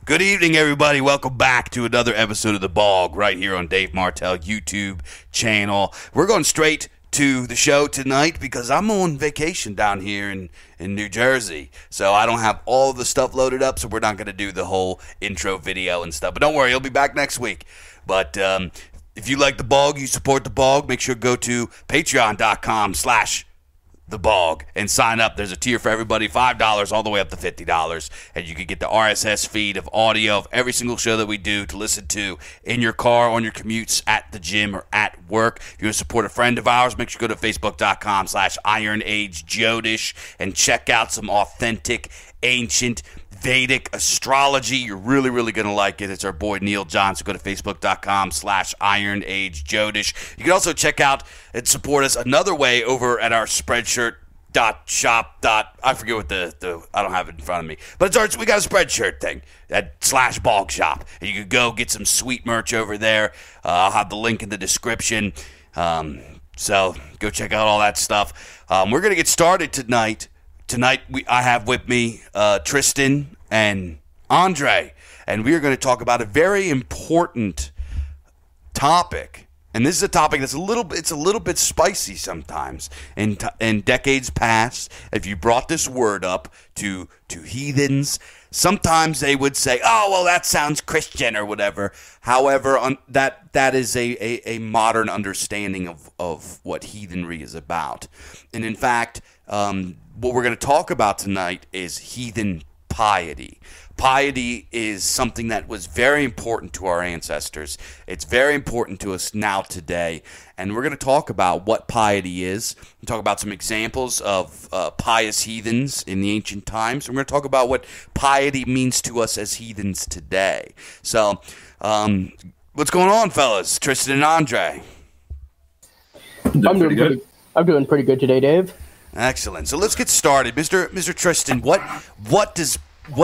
Good evening, everybody. Welcome back to another episode of The Bog right here on Dave Martell YouTube channel. We're going straight to the show tonight because I'm on vacation down here in New Jersey. So I don't have all the stuff loaded up, so we're not going to do the whole intro video and stuff. But don't worry, he'll be back next week. But if you like The Bog, you support The Bog, make sure to go to patreon.com/The Bog and sign up. There's a tier for everybody, $5 all the way up to $50, and you can get the RSS feed of audio of every single show that we do to listen to in your car, on your commutes, at the gym, or at work. If you want to support a friend of ours, make sure to go to facebook.com/IronAgeJodish and check out some authentic, ancient Vedic astrology. You're really, really going to like it. It's our boy Neil Johnson. Go to facebook.com/IronAgeJodish. You can also check out and support us another way over at our Spreadshirt.shop. I forget what the I don't have it in front of me, but we got a Spreadshirt thing at /Bog Shop, and you can go get some sweet merch over there. I'll have the link in the description. So go check out all that stuff. We're going to get started tonight. Tonight, I have with me Tristan and Andre, and we are going to talk about a very important topic. And this is a topic that's a little bit spicy sometimes. In decades past, if you brought this word up to heathens, sometimes they would say, "Oh, well, that sounds Christian" or whatever. However, that is a modern understanding of what heathenry is about. And in fact, what we're going to talk about tonight is heathen piety. Piety is something that was very important to our ancestors. It's very important to us now today. And we're going to talk about what piety is. We'll talk about some examples of pious heathens in the ancient times. And we're going to talk about what piety means to us as heathens today. So, what's going on, fellas? Tristan and Andre. I'm doing pretty good today, Dave. Excellent. So let's get started, Mr. Tristan. What is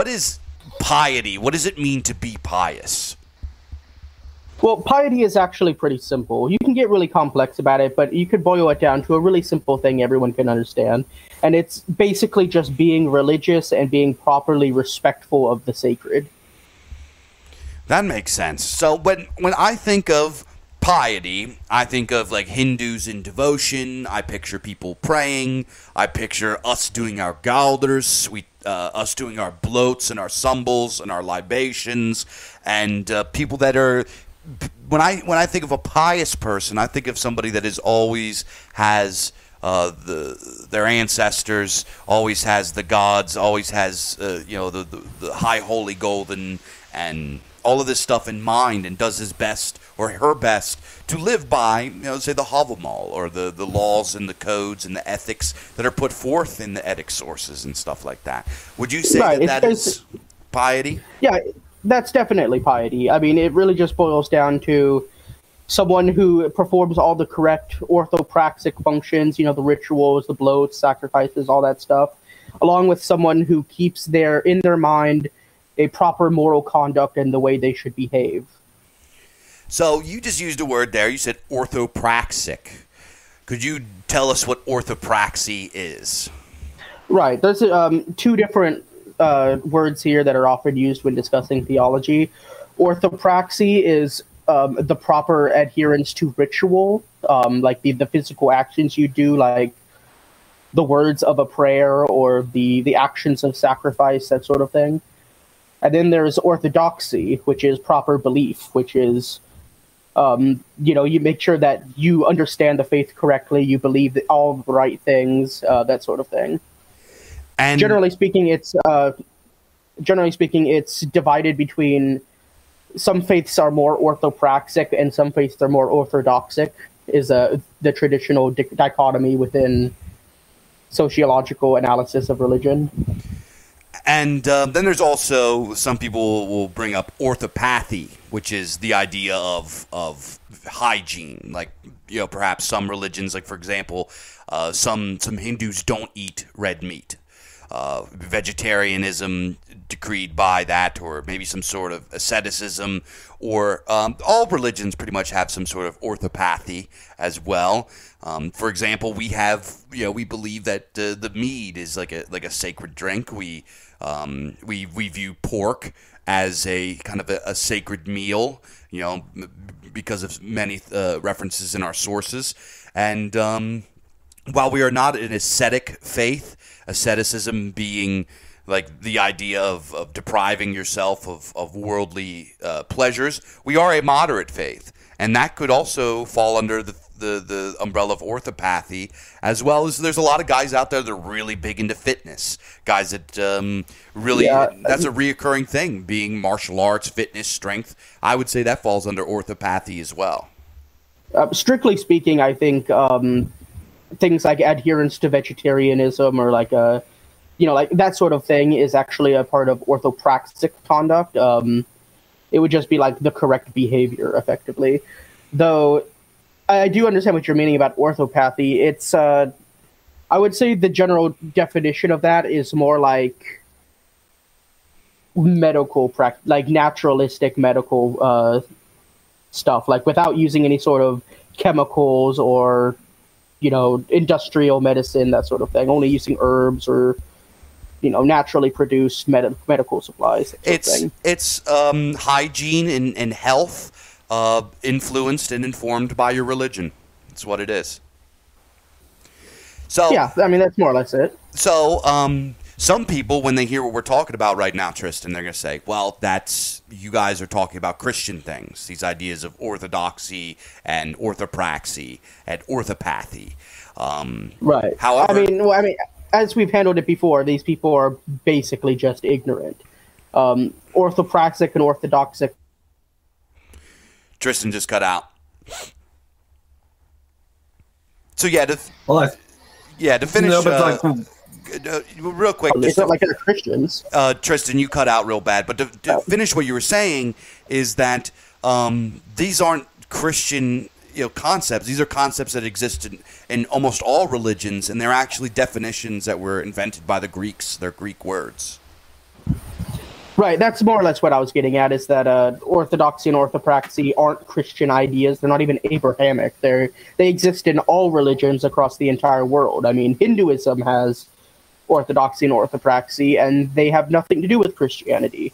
piety? What does it mean to be pious? Well, piety is actually pretty simple. You can get really complex about it, but you could boil it down to a really simple thing everyone can understand. And it's basically just being religious and being properly respectful of the sacred. That makes sense. So when I think of piety, I think of like Hindus in devotion. I picture people praying. I picture us doing our galders, us doing our bloats and our symbols and our libations, and people that are. When I think of a pious person, I think of somebody that is always has their ancestors, always has the gods, always has the high holy golden and all of this stuff in mind, and does his best or her best to live by, say the Havamal, or the laws and the codes and the ethics that are put forth in the Etic sources and stuff like that. Would you say that is piety? Yeah, that's definitely piety. I mean, it really just boils down to someone who performs all the correct orthopraxic functions, the rituals, the bloats, sacrifices, all that stuff, along with someone who keeps in their mind a proper moral conduct and the way they should behave. So you just used a word there. You said orthopraxic. Could you tell us what orthopraxy is? Right. There's two different words here that are often used when discussing theology. Orthopraxy is the proper adherence to ritual, like the physical actions you do, like the words of a prayer or the actions of sacrifice, that sort of thing. And then there's orthodoxy, which is proper belief, which is, you make sure that you understand the faith correctly, you believe all the right things, that sort of thing. And generally speaking, it's divided between some faiths are more orthopraxic and some faiths are more orthodoxic, is the traditional dichotomy within sociological analysis of religion. And then there's also, some people will bring up orthopathy, which is the idea of hygiene. Like, perhaps some religions, like for example, some Hindus don't eat red meat. Vegetarianism decreed by that, or maybe some sort of asceticism, or all religions pretty much have some sort of orthopathy as well. For example, we believe that the mead is like a sacred drink. We view pork as a kind of a sacred meal, because of many references in our sources. And while we are not an ascetic faith, asceticism being like the idea of depriving yourself of worldly pleasures, we are a moderate faith. And that could also fall under the umbrella of orthopathy, as well as there's a lot of guys out there that are really big into fitness. Guys that that's a reoccurring thing, being martial arts, fitness, strength. I would say that falls under orthopathy as well. Strictly speaking, I think things like adherence to vegetarianism or like like that sort of thing is actually a part of orthopraxic conduct. It would just be like the correct behavior, effectively. Though I do understand what you're meaning about orthopathy. It's, I would say the general definition of that is more like medical like naturalistic medical stuff, like without using any sort of chemicals or, industrial medicine, that sort of thing, only using herbs or, naturally produced medical supplies. It's hygiene and health influenced and informed by your religion. That's what it is. So yeah, I mean, that's more or less it. So some people, when they hear what we're talking about right now, Tristan, they're going to say, well, you guys are talking about Christian things, these ideas of orthodoxy and orthopraxy and orthopathy. Right. However, I mean, as we've handled it before, these people are basically just ignorant. Orthopraxic and orthodoxic. Tristan just cut out. So yeah, to finish. No, but real quick. It's not like they're Christians. Tristan, you cut out real bad. But to finish what you were saying is that these aren't Christian concepts. These are concepts that exist in almost all religions, and they're actually definitions that were invented by the Greeks. They're Greek words. Right, that's more or less what I was getting at, is that orthodoxy and orthopraxy aren't Christian ideas. They're not even Abrahamic. They exist in all religions across the entire world. I mean, Hinduism has orthodoxy and orthopraxy, and they have nothing to do with Christianity.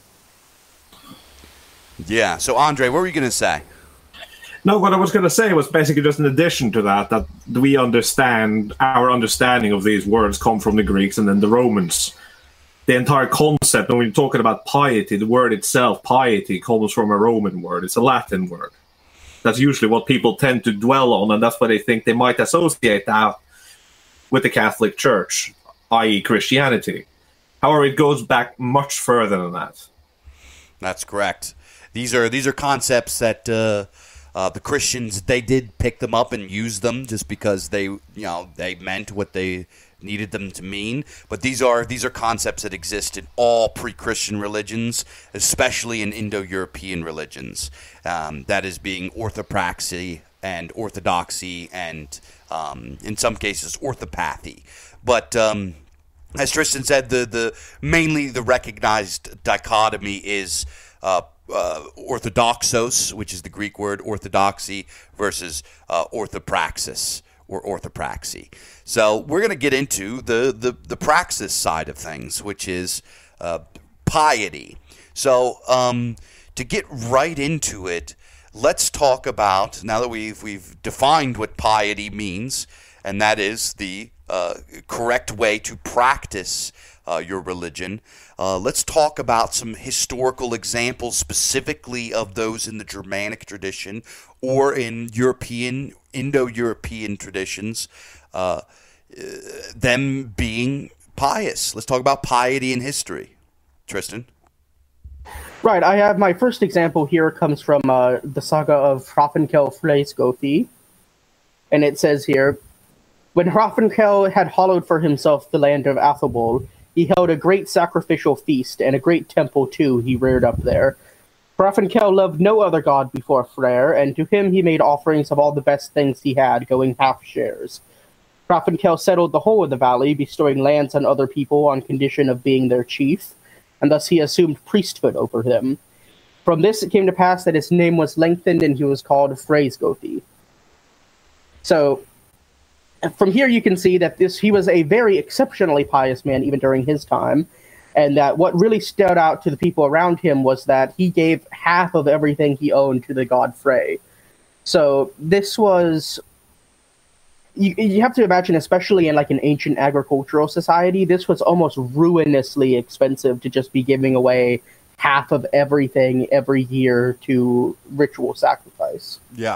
Yeah, so Andre, what were you going to say? No, what I was going to say was basically just in addition to that we understand, our understanding of these words come from the Greeks and then the Romans. The entire concept, when we're talking about piety, the word itself, piety, comes from a Roman word. It's a Latin word. That's usually what people tend to dwell on, and that's what they think they might associate that with the Catholic Church, i.e. Christianity. However, it goes back much further than that. That's correct. These are concepts that the Christians, they did pick them up and use them just because they meant what they needed them to mean, but these are concepts that exist in all pre-Christian religions, especially in Indo-European religions. That is being orthopraxy and orthodoxy and in some cases orthopathy. But as Tristan said, the mainly the recognized dichotomy is orthodoxos, which is the Greek word orthodoxy, versus orthopraxis or orthopraxy. So we're going to get into the praxis side of things, which is piety. So to get right into it, let's talk about, now that we've defined what piety means, and that is the correct way to practice your religion. Let's talk about some historical examples, specifically of those in the Germanic tradition or in Indo-European traditions, them being pious. Let's talk about piety in history. Tristan? Right, I have my first example here comes from the saga of Hrafnkel Freysgothi, and it says here, when Hrafnkel had hollowed for himself the land of Athelbol, he held a great sacrificial feast, and a great temple too he reared up there. Hrafnkel loved no other god before Freyr, and to him he made offerings of all the best things he had, going half shares. Hrafnkel settled the whole of the valley, bestowing lands on other people on condition of being their chief, and thus he assumed priesthood over them. From this it came to pass that his name was lengthened, and he was called Freysgothi. So, from here you can see that he was a very exceptionally pious man even during his time, And that what really stood out to the people around him was that he gave half of everything he owned to the god Frey. So this was, you have to imagine, especially in like an ancient agricultural society, this was almost ruinously expensive to just be giving away half of everything every year to ritual sacrifice. Yeah.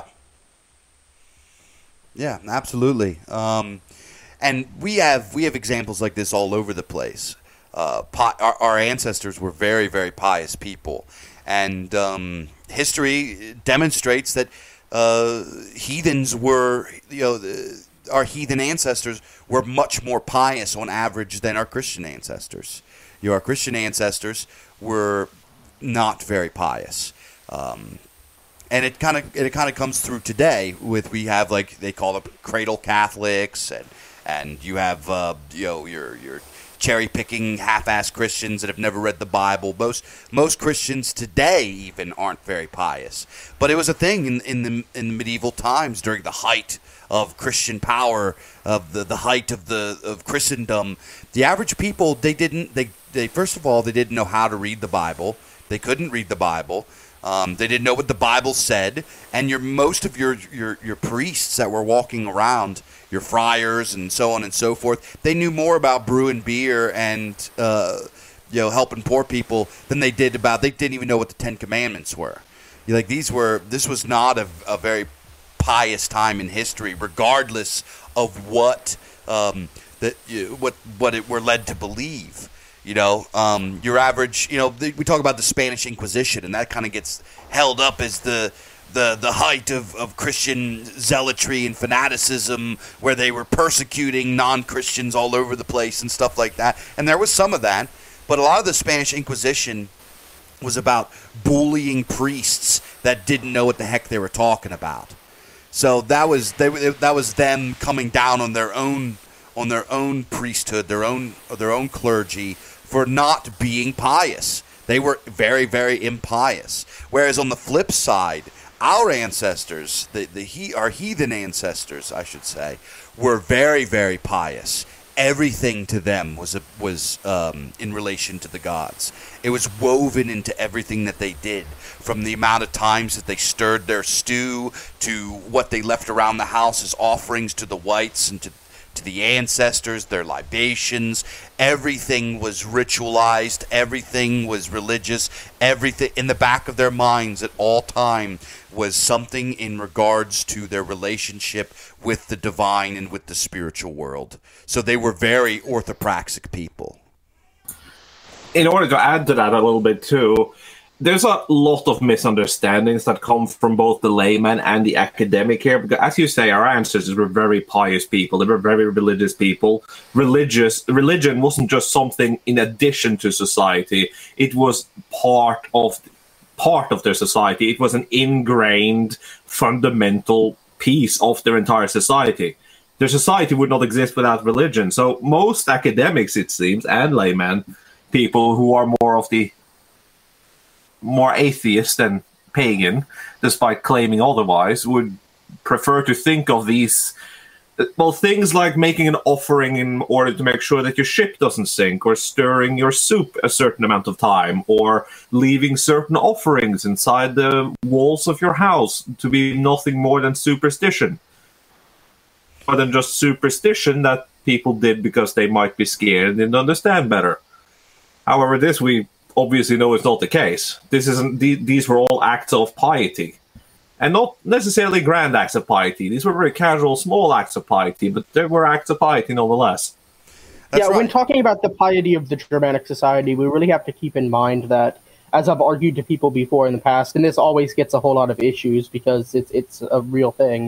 Yeah, absolutely. And we have examples like this all over the place. Our ancestors were very, very pious people, and history demonstrates that heathens were, our heathen ancestors were much more pious on average than our Christian ancestors. Our Christian ancestors were not very pious. And it kind of comes through today with, we have, like, they call it cradle Catholics, and you have your cherry picking half-assed Christians that have never read the Bible. Most Christians today even aren't very pious, but it was a thing in medieval times during the height of Christian power, of the height of Christendom. The average people, they first of all, they didn't know how to read the Bible. They couldn't read the Bible. They didn't know what the Bible said, and most of your priests that were walking around, your friars and so on and so forth, they knew more about brewing beer and helping poor people than they did about. They didn't even know what the Ten Commandments were. This was not a very pious time in history, regardless of what it were led to believe. Your average, we talk about the Spanish Inquisition, and that kind of gets held up as the height of Christian zealotry and fanaticism, where they were persecuting non-Christians all over the place and stuff like that. And there was some of that, but a lot of the Spanish Inquisition was about bullying priests that didn't know what the heck they were talking about. So that was them coming down on their own priesthood, their own clergy, for not being pious. They were very, very impious. Whereas on the flip side, our ancestors, our heathen ancestors, I should say, were very, very pious. Everything to them was in relation to the gods. It was woven into everything that they did, from the amount of times that they stirred their stew to what they left around the house as offerings to the whites and to the ancestors, their libations. Everything was ritualized. Everything was religious. Everything in the back of their minds at all time was something in regards to their relationship with the divine and with the spiritual world. So they were very orthopraxic people. In order to add to that a little bit too, there's a lot of misunderstandings that come from both the layman and the academic here. Because, as you say, our ancestors were very pious people. They were very religious people. Religion wasn't just something in addition to society. It was part of their society. It was an ingrained, fundamental piece of their entire society. Their society would not exist without religion. So most academics, it seems, and laymen, people who are more atheist than pagan, despite claiming otherwise, would prefer to think of these, things like making an offering in order to make sure that your ship doesn't sink, or stirring your soup a certain amount of time, or leaving certain offerings inside the walls of your house to be nothing more than superstition. More than just superstition that people did because they might be scared and didn't understand better. However, this we obviously know is not the case. These were all acts of piety. And not necessarily grand acts of piety. These were very casual, small acts of piety, but they were acts of piety nonetheless. That's right. When talking about the piety of the Germanic society, we really have to keep in mind that, as I've argued to people before in the past, and this always gets a whole lot of issues because it's a real thing,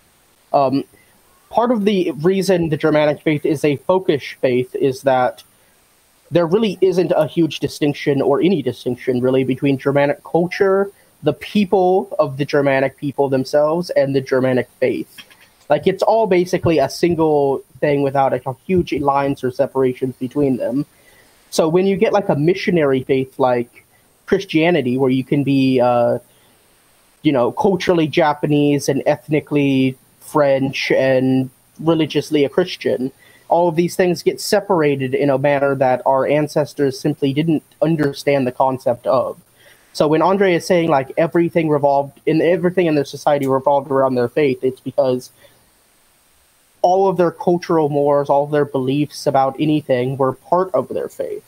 part of the reason the Germanic faith is a folkish faith is that there really isn't a huge distinction, or any distinction really, between Germanic culture, the people of the Germanic people themselves, and the Germanic faith. Like, it's all basically a single thing without a huge lines or separations between them. So when you get like a missionary faith like Christianity, where you can be, culturally Japanese and ethnically French and religiously a Christian, all of these things get separated in a manner that our ancestors simply didn't understand the concept of. So when Andre is saying like everything in their society revolved around their faith, it's because all of their cultural mores, all of their beliefs about anything were part of their faith.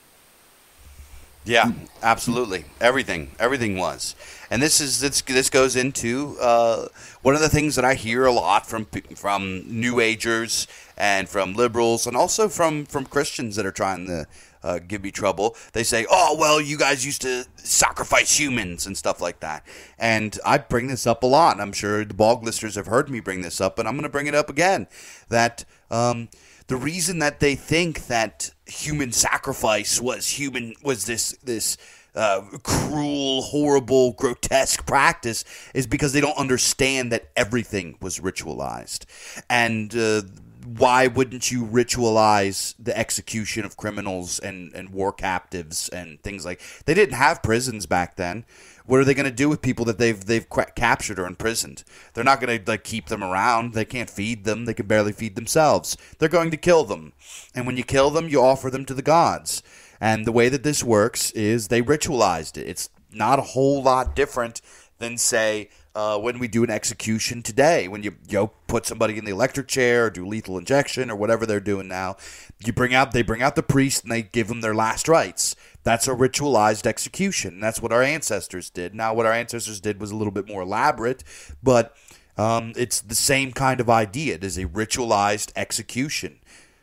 Yeah, absolutely. Everything was, and this goes into one of the things that I hear a lot from New Agers and from liberals, and also from Christians that are trying to give me trouble. They say, "Oh, well, you guys used to sacrifice humans and stuff like that," and I bring this up a lot. I'm sure the Bog listeners have heard me bring this up, but I'm going to bring it up again. That the reason that they think that human sacrifice was this cruel, horrible, grotesque practice is because they don't understand that everything was ritualized. And why wouldn't you ritualize the execution of criminals and war captives and things like? They didn't have prisons back then. What are they going to do with people that they've captured or imprisoned? They're not going to keep them around. They can't feed them. They can barely feed themselves. They're going to kill them. And when you kill them, you offer them to the gods. And the way that this works is they ritualized it. It's not a whole lot different than, say, when we do an execution today. When you put somebody in the electric chair or do lethal injection or whatever they're doing now, they bring out the priest and they give them their last rites. That's a ritualized execution. That's what our ancestors did. Now, what our ancestors did was a little bit more elaborate, but it's the same kind of idea. It is a ritualized execution.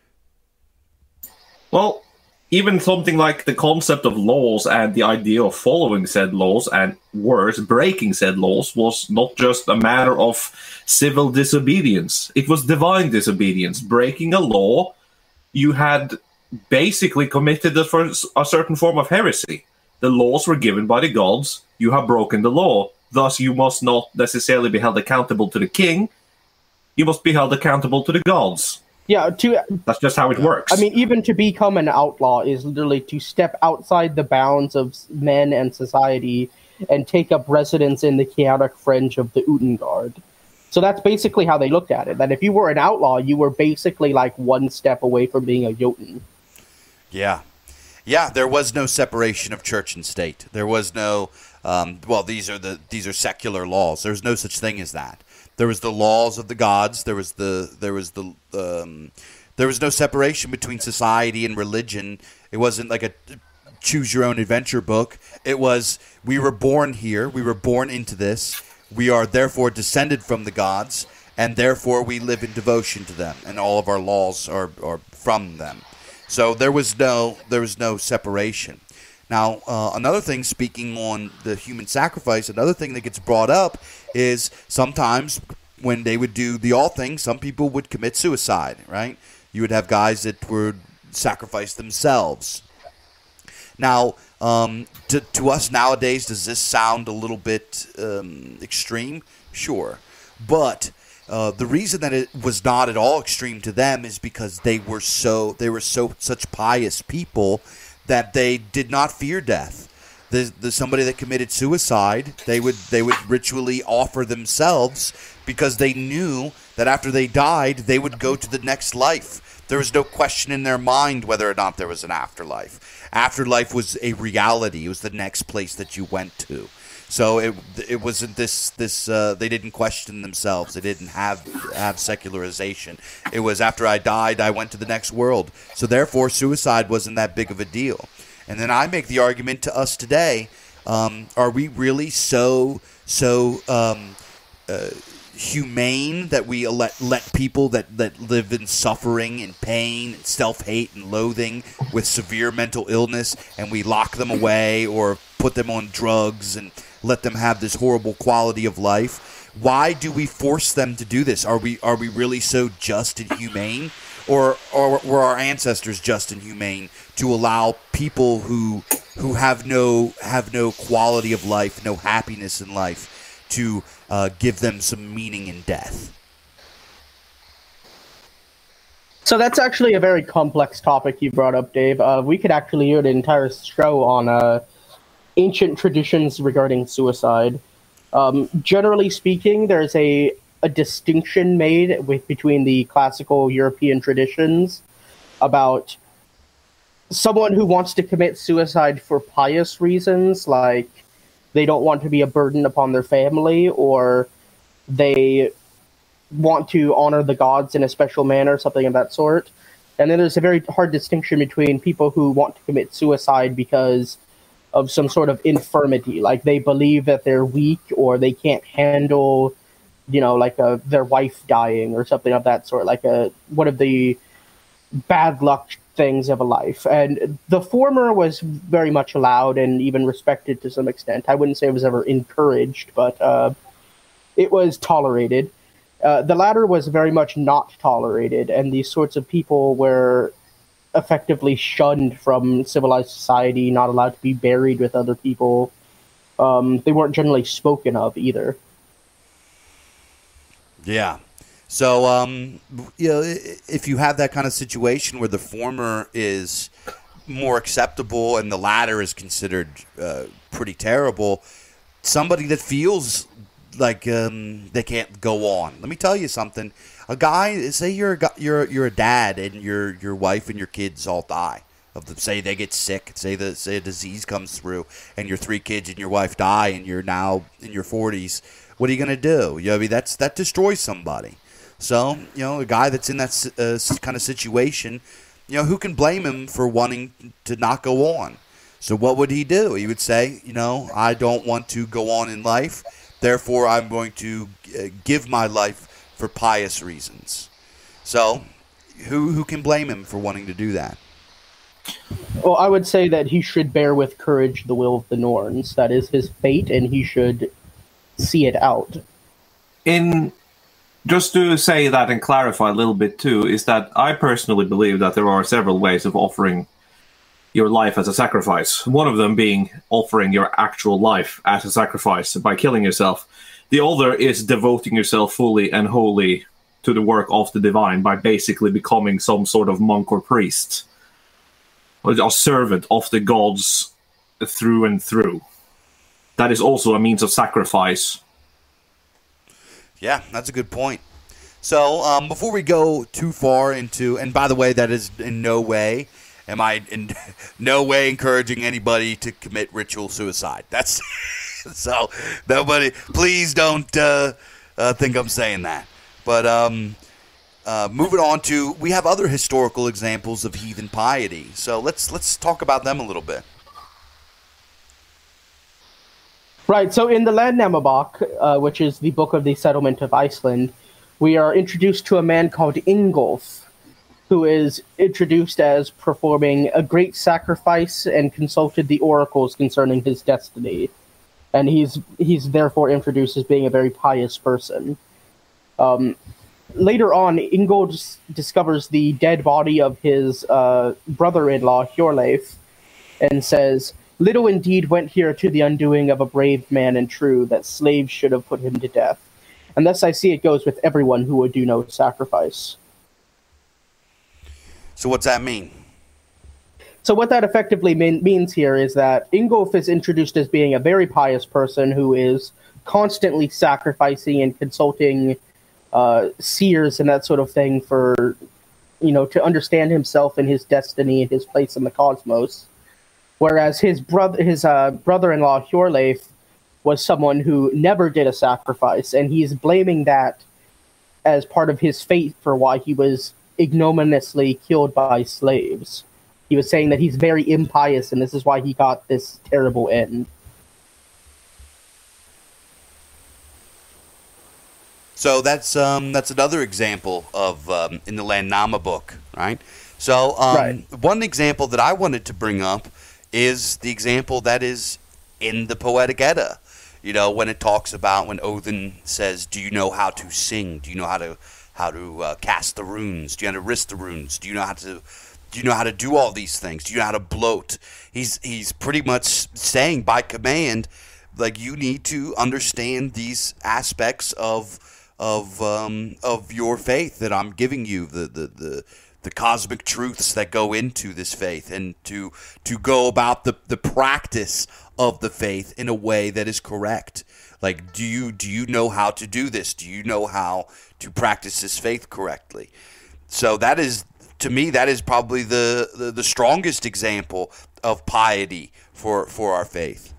Well, even something like the concept of laws and the idea of following said laws and worse, breaking said laws was not just a matter of civil disobedience. It was divine disobedience. Breaking a law, you had basically committed a certain form of heresy. The laws were given by the gods. You have broken the law. Thus, you must not necessarily be held accountable to the king. You must be held accountable to the gods. Yeah, that's just how it works. I mean, even to become an outlaw is literally to step outside the bounds of men and society and take up residence in the chaotic fringe of the Utengard. So that's basically how they looked at it, that if you were an outlaw, you were basically like one step away from being a Jotun. Yeah. Yeah, there was no separation of church and state. There was no, these are secular laws. There's no such thing as that. There was the laws of the gods. There was no separation between society and religion. It wasn't like a choose your own adventure book. It was, we were born here. We were born into this. We are therefore descended from the gods, and therefore we live in devotion to them, and all of our laws are from them. So there was no separation. Now, another thing, speaking on the human sacrifice, another thing that gets brought up is sometimes when they would do the all thing, some people would commit suicide, right? You would have guys that would sacrifice themselves. Now, to us nowadays, does this sound a little bit extreme? Sure. But the reason that it was not at all extreme to them is because they were such pious people that they did not fear death. The somebody that committed suicide, they would ritually offer themselves because they knew that after they died, they would go to the next life. There was no question in their mind whether or not there was an afterlife. Afterlife was a reality. It was the next place that you went to. So it wasn't this they didn't question themselves. They didn't have secularization. It was after I died, I went to the next world. So therefore, suicide wasn't that big of a deal. And then I make the argument to us today: are we really so humane that we let people that live in suffering and pain and self-hate and loathing with severe mental illness, and we lock them away or put them on drugs and let them have this horrible quality of life? Why do we force them to do this? Are we really so just and humane, or were our ancestors just and humane to allow people who have no quality of life, no happiness in life, to give them some meaning in death? So that's actually a very complex topic you brought up, Dave. We could actually do an entire show on ancient traditions regarding suicide. Generally speaking, there's a a distinction made between the classical European traditions about someone who wants to commit suicide for pious reasons, like they don't want to be a burden upon their family, or they want to honor the gods in a special manner, something of that sort. And then there's a very hard distinction between people who want to commit suicide because of some sort of infirmity, like they believe that they're weak or they can't handle, like their wife dying or something of that sort, like one of the bad luck things of a life. And the former was very much allowed and even respected to some extent. I wouldn't say it was ever encouraged, but it was tolerated. The latter was very much not tolerated, and these sorts of people were effectively shunned from civilized society, not allowed to be buried with other people. They weren't generally spoken of either. Yeah. So, if you have that kind of situation where the former is more acceptable and the latter is considered pretty terrible, somebody that feels like they can't go on. Let me tell you something. A guy, say you're a dad and your wife and your kids all die. Say they get sick. Say a disease comes through and your 3 kids and your wife die and you're now in your 40s. What are you gonna do? That destroys somebody. So a guy that's in that kind of situation, who can blame him for wanting to not go on? So what would he do? He would say, I don't want to go on in life. Therefore, I'm going to give my life for pious reasons. So, who can blame him for wanting to do that? Well, I would say that he should bear with courage the will of the Norns. That is his fate, and he should see it out. Just to say that and clarify a little bit too, is that I personally believe that there are several ways of offering your life as a sacrifice. One of them being offering your actual life as a sacrifice by killing yourself. The other is devoting yourself fully and wholly to the work of the divine by basically becoming some sort of monk or priest, or a servant of the gods through and through. That is also a means of sacrifice. Yeah, that's a good point. So before we go too far into, and by the way, that is in no way, am I in no way encouraging anybody to commit ritual suicide. That's so nobody, please don't think I'm saying that. But moving on to, we have other historical examples of heathen piety. So let's talk about them a little bit. Right, so in the Landnámabók, which is the book of the settlement of Iceland, we are introduced to a man called Ingolf, who is introduced as performing a great sacrifice and consulted the oracles concerning his destiny. And he's therefore introduced as being a very pious person. Later on, Ingolf discovers the dead body of his brother-in-law, Hjorleif, and says, "Little indeed went here to the undoing of a brave man and true, that slaves should have put him to death. And thus I see it goes with everyone who would do no sacrifice." So what's that mean? So what that effectively means here is that Ingolf is introduced as being a very pious person who is constantly sacrificing and consulting seers and that sort of thing for, to understand himself and his destiny and his place in the cosmos. Whereas his brother-in-law, Hjorleif, was someone who never did a sacrifice, and he's blaming that as part of his fate for why he was ignominiously killed by slaves. He was saying that he's very impious, and this is why he got this terrible end. So that's another example of in the Landnámabók, right? So Right. One example that I wanted to bring up is the example that is in the Poetic Edda. When it talks about when Odin says, "Do you know how to sing? Do you know how to cast the runes? Do you know how to wrist the runes? Do you know how to do all these things? Do you know how to bloat?" He's pretty much saying by command, like, you need to understand these aspects of your faith that I'm giving you, the cosmic truths that go into this faith, and to go about the practice of the faith in a way that is correct. Like, do you know how to do this? Do you know how to practice this faith correctly? So that is, to me, that is probably the strongest example of piety for our faith.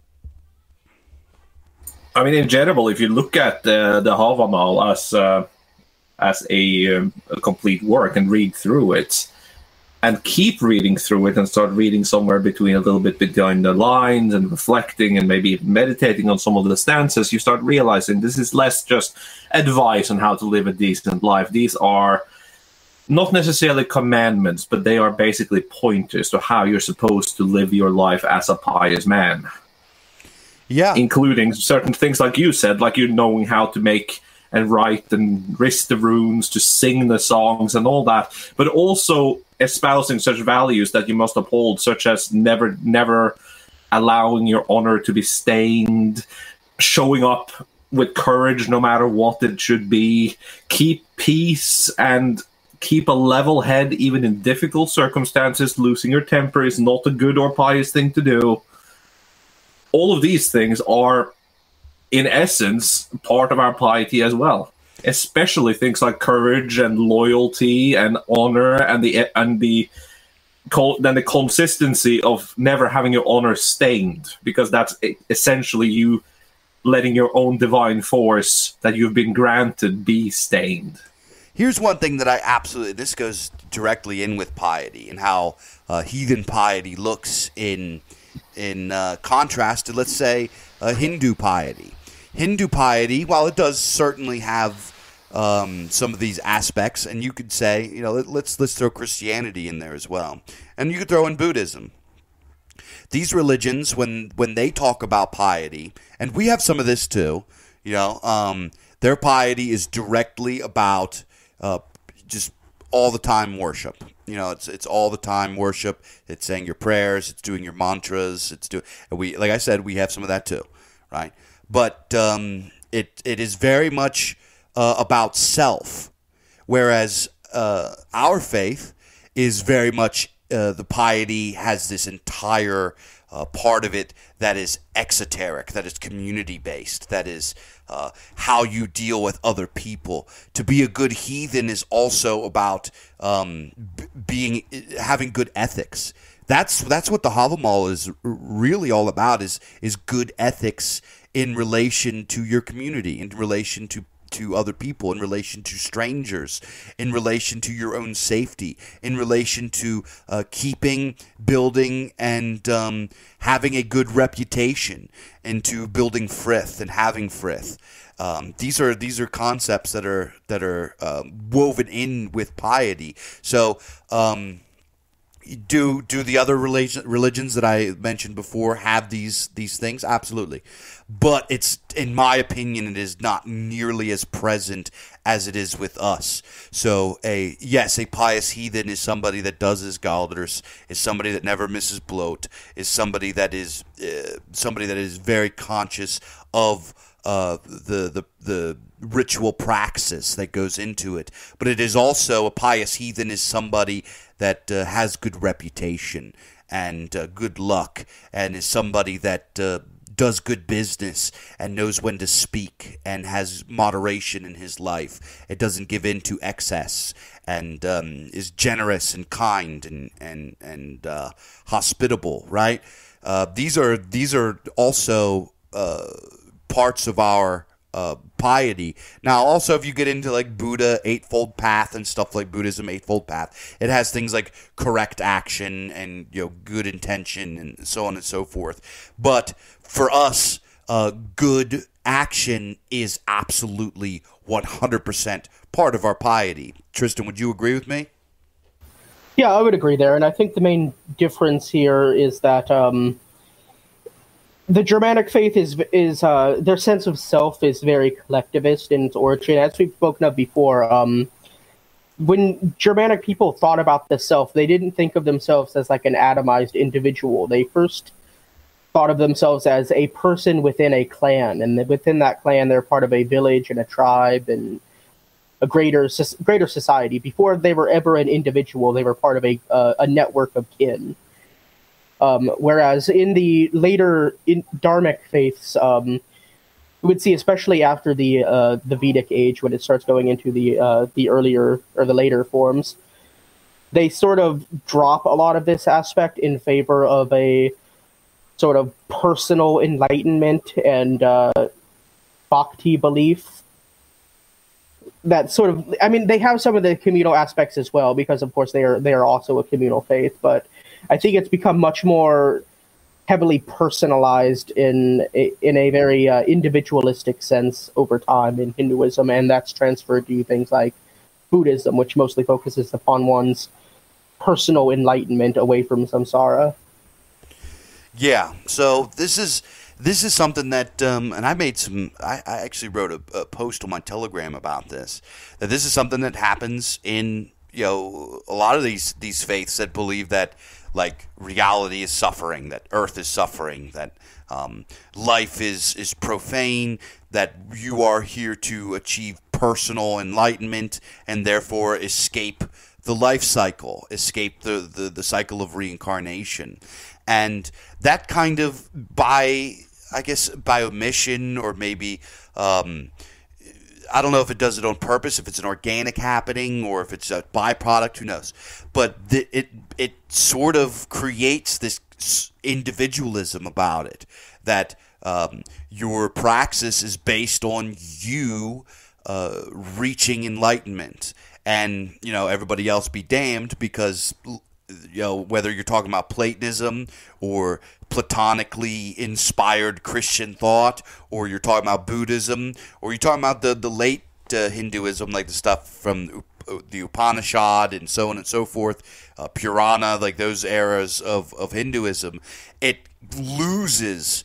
I mean, in general, if you look at the Havamal as a complete work and read through it, and keep reading through it and start reading somewhere between a little bit behind the lines and reflecting and maybe even meditating on some of the stanzas, you start realizing this is less just advice on how to live a decent life. These are not necessarily commandments, but they are basically pointers to how you're supposed to live your life as a pious man. Yeah. Including certain things like you said, like you knowing how to make and write and wrist the runes, to sing the songs and all that, but also espousing such values that you must uphold, such as never allowing your honor to be stained, showing up with courage no matter what it should be, keep peace and keep a level head even in difficult circumstances. Losing your temper is not a good or pious thing to do. All of these things are, in essence, part of our piety as well. Especially things like courage and loyalty and honor and the consistency of never having your honor stained, because that's essentially you letting your own divine force that you've been granted be stained. Here's one thing that I absolutely, this goes directly in with piety and how heathen piety looks in contrast to, let's say, Hindu piety. Hindu piety, while it does certainly have some of these aspects, and you could say, let's throw Christianity in there as well, and you could throw in Buddhism. These religions, when they talk about piety, and we have some of this too, their piety is directly about just all the time worship. It's all the time worship. It's saying your prayers. It's doing your mantras. Like I said, we have some of that too, right? But it is very much about self, whereas our faith is very much the piety has this entire part of it that is exoteric, that is community-based, that is how you deal with other people. To be a good heathen is also about having good ethics. That's what the Havamal is really all about, is good ethics in relation to your community, in relation to other people, in relation to strangers, in relation to your own safety, in relation to keeping, building, and having a good reputation, into building frith and having frith. These are concepts that are woven in with piety. So. Do the other religions that I mentioned before have these things? Absolutely. But it's, in my opinion, it is not nearly as present as it is with us. So a pious heathen is somebody that does his Galders, is somebody that never misses bloat, is somebody that is very conscious of the ritual praxis that goes into it. But it is also, a pious heathen is somebody that has good reputation and good luck, and is somebody that does good business and knows when to speak and has moderation in his life. It doesn't give in to excess, and is generous and kind and hospitable. Right? These are also parts of our piety. Now, also, if you get into like Buddha, Eightfold Path, and stuff like Buddhism, Eightfold Path, it has things like correct action and good intention and so on and so forth. But for us, good action is absolutely 100% part of our piety. Tristan, would you agree with me? Yeah, I would agree there, and I think the main difference here is that the Germanic faith is their sense of self is very collectivist in its origin. As we've spoken of before, when Germanic people thought about the self, they didn't think of themselves as like an atomized individual. They first thought of themselves as a person within a clan, and within that clan, they're part of a village and a tribe and a greater society. Before they were ever an individual, they were part of a network of kin. Whereas in the later Dharmic faiths, we would see, especially after the Vedic age, when it starts going into the earlier or the later forms, they sort of drop a lot of this aspect in favor of a sort of personal enlightenment and bhakti belief. That sort of, I mean, they have some of the communal aspects as well, because of course they are also a communal faith. But I think it's become much more heavily personalized in a very individualistic sense over time in Hinduism, and that's transferred to things like Buddhism, which mostly focuses upon one's personal enlightenment away from samsara. Yeah, so this is something that, and I made some. I actually wrote a post on my Telegram about this. That this is something that happens in a lot of these faiths that believe that like reality is suffering, that Earth is suffering, that life is profane, that you are here to achieve personal enlightenment and therefore escape the life cycle, escape the cycle of reincarnation. And that kind of, by omission, or maybe, I don't know if it does it on purpose, if it's an organic happening or if it's a byproduct, who knows. But it sort of creates this individualism about it, that your praxis is based on you reaching enlightenment. And, everybody else be damned, because whether you're talking about Platonism or platonically inspired Christian thought, or you're talking about Buddhism, or you're talking about the late Hinduism, like the stuff from the Upanishad and so on and so forth, Purana, like those eras of Hinduism, it loses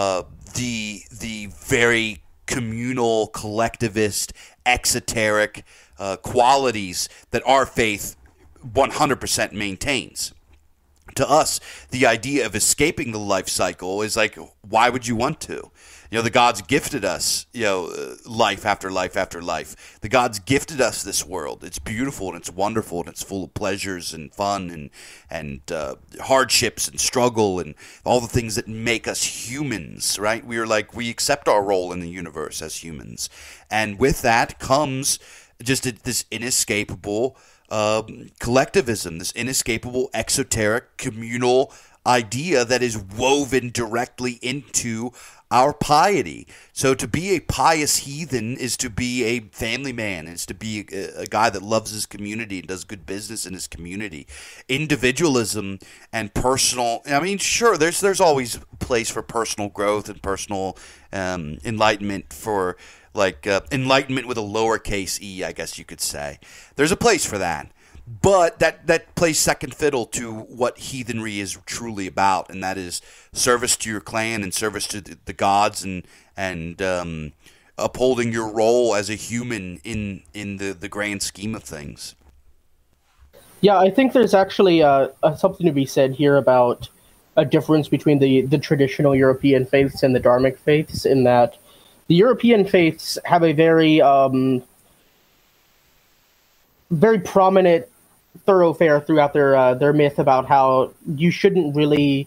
the very communal, collectivist, exoteric qualities that our faith 100% maintains. To us, the idea of escaping the life cycle is like, why would you want to? The gods gifted us, life after life after life. The gods gifted us this world. It's beautiful and it's wonderful and it's full of pleasures and fun and hardships and struggle and all the things that make us humans, right? We accept our role in the universe as humans. And with that comes just this inescapable collectivism, this inescapable exoteric communal idea that is woven directly into our piety. So to be a pious heathen is to be a family man, is to be a guy that loves his community and does good business in his community. Individualism and personal, sure, there's always a place for personal growth and personal enlightenment, for like enlightenment with a lowercase e, I guess you could say. There's a place for that. But that plays second fiddle to what heathenry is truly about, and that is service to your clan and service to the gods and upholding your role as a human in the grand scheme of things. Yeah, I think there's actually something to be said here about a difference between the traditional European faiths and the Dharmic faiths, in that the European faiths have a very very prominent thoroughfare throughout their myth about how you shouldn't really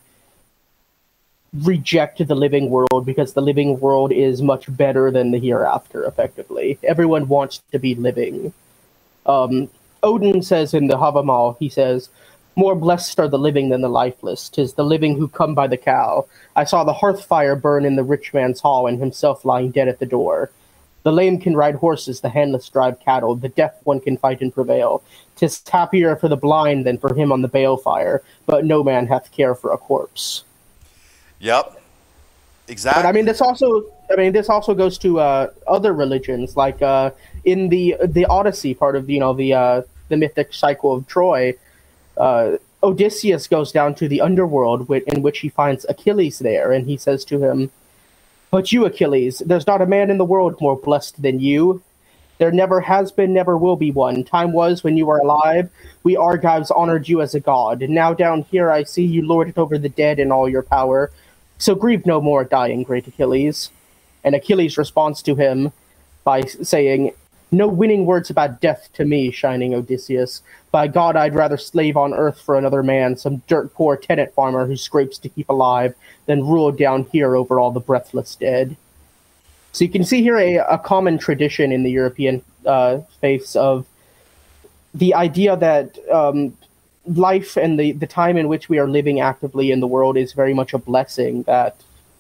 reject the living world, because the living world is much better than the hereafter, effectively. Everyone wants to be living. Odin says in the Havamal, he says, "More blessed are the living than the lifeless. 'Tis the living who come by the cow. I saw the hearth fire burn in the rich man's hall, and himself lying dead at the door. The lame can ride horses, the handless drive cattle, the deaf one can fight and prevail. 'Tis happier for the blind than for him on the balefire, but no man hath care for a corpse." Yep, exactly. But this also goes to other religions, like in the Odyssey part of the mythic cycle of Troy. Odysseus goes down to the underworld, in which he finds Achilles there, and he says to him, "But you, Achilles, there's not a man in the world more blessed than you. There never has been, never will be one. Time was when you were alive. We Argives honored you as a god. Now down here I see you lord it over the dead in all your power. So grieve no more, dying great Achilles." And Achilles responds to him by saying, "No winning words about death to me, shining Odysseus. By God, I'd rather slave on earth for another man, some dirt-poor tenant farmer who scrapes to keep alive, than rule down here over all the breathless dead." So you can see here a common tradition in the European faiths of the idea that life and the time in which we are living actively in the world is very much a blessing that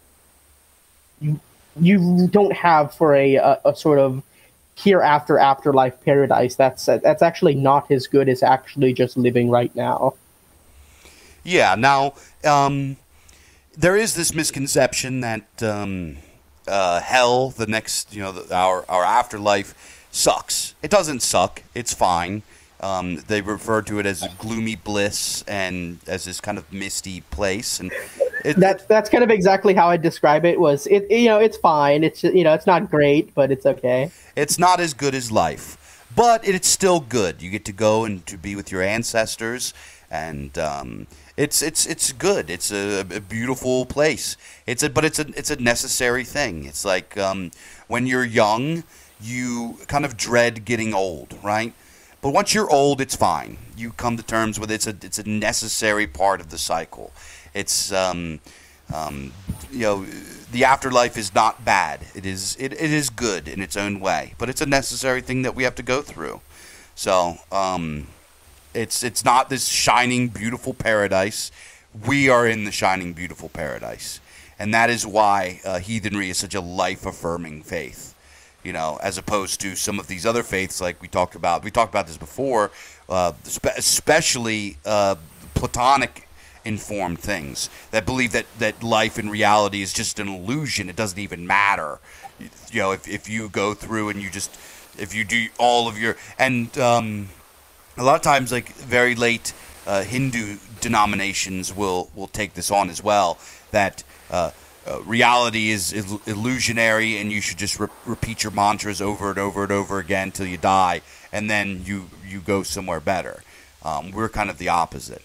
you don't have for a sort of hereafter afterlife paradise. That's actually not as good as actually just living right now. Yeah. Now, there is this misconception that hell, the next, our afterlife, sucks. It doesn't suck. It's fine. They refer to it as gloomy bliss and as this kind of misty place, and that's kind of exactly how I describe it. It's fine. It's it's not great, but it's okay. It's not as good as life, but it's still good. You get to go and to be with your ancestors, and it's good. It's a beautiful place. It's a necessary thing. It's like when you're young, you kind of dread getting old, right? But once you're old, it's fine. You come to terms with it. It's a necessary part of the cycle. It's the afterlife is not bad. It is good in its own way, but it's a necessary thing that we have to go through. So it's not this shining beautiful paradise. We are in the shining beautiful paradise, and that is why heathenry is such a life affirming faith. As opposed to some of these other faiths, like we talked about. We talked about this before, especially Platonic informed things that believe that life in reality is just an illusion. It doesn't even matter. If you go through and if you do all of your, and a lot of times, like very late Hindu denominations will take this on as well, that reality is illusionary, and you should just repeat your mantras over and over and over again till you die, and then you go somewhere better. We're kind of the opposite.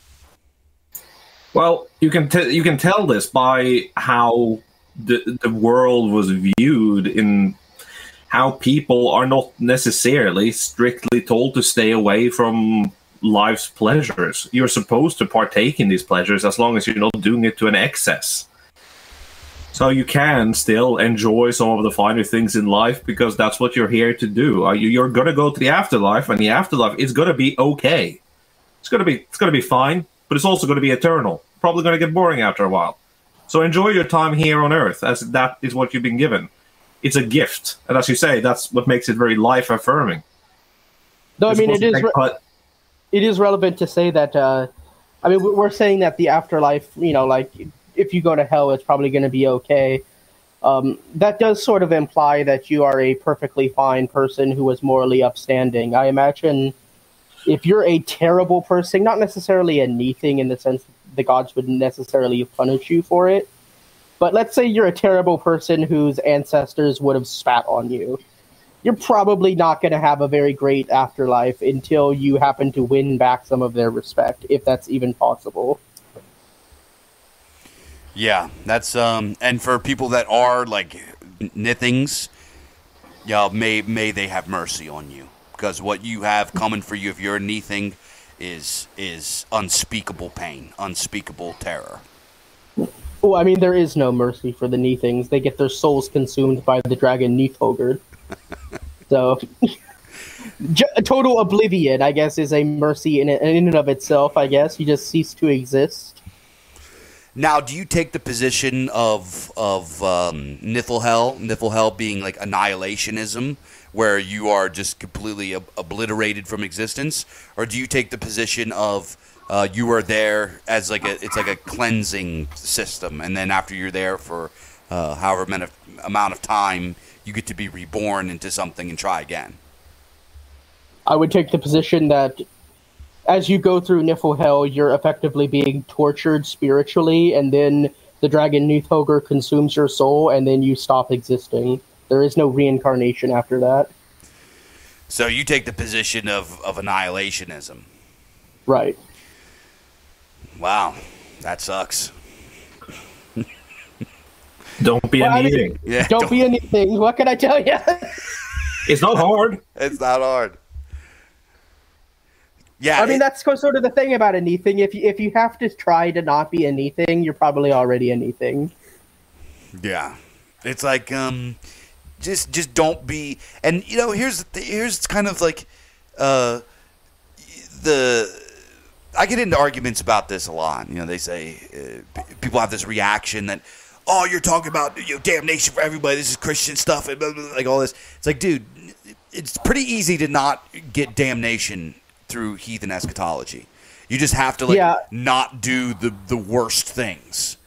Well, you can tell this by how the world was viewed, in how people are not necessarily strictly told to stay away from life's pleasures. You're supposed to partake in these pleasures as long as you're not doing it to an excess. So you can still enjoy some of the finer things in life, because that's what you're here to do. You're going to go to the afterlife, and the afterlife is going to be okay. It's going to be fine, but it's also going to be eternal. Probably going to get boring after a while. So enjoy your time here on Earth, as that is what you've been given. It's a gift, and as you say, that's what makes it very life affirming. Though it is relevant to say that. We're saying that the afterlife, if you go to hell, it's probably going to be okay. That does sort of imply that you are a perfectly fine person who is morally upstanding. I imagine if you're a terrible person, not necessarily a neathing in the sense that the gods would necessarily punish you for it, but let's say you're a terrible person whose ancestors would have spat on you. You're probably not going to have a very great afterlife until you happen to win back some of their respect, if that's even possible. Yeah, that's and for people that are like nithings, may they have mercy on you, because what you have coming for you if you're a nithing is unspeakable pain, unspeakable terror. Well, there is no mercy for the Nithings. They get their souls consumed by the dragon Nithogerd. So, total oblivion, I guess, is a mercy in and of itself, I guess. You just cease to exist. Now, do you take the position of Niflhel being like annihilationism, where you are just completely obliterated from existence, or do you take the position of you are there as it's like a cleansing system, and then after you're there for however amount of time, you get to be reborn into something and try again? I would take the position that as you go through Niflhel, you're effectively being tortured spiritually, and then the dragon Nithogr consumes your soul, and then you stop existing. There is no reincarnation after that. So you take the position of annihilationism. Right. Wow, that sucks. Don't be anything. Yeah, don't be anything. What can I tell you? It's not hard. It's not hard. Yeah, that's sort of the thing about anything. If you have to try to not be anything, you're probably already anything. Yeah, It's like just don't be. And here's kind of like I get into arguments about this a lot. They say people have this reaction that, oh, you're talking about damnation for everybody. This is Christian stuff and blah, blah, blah, like all this. It's like, dude, it's pretty easy to not get damnation through heathen eschatology. You just have to not do the worst things.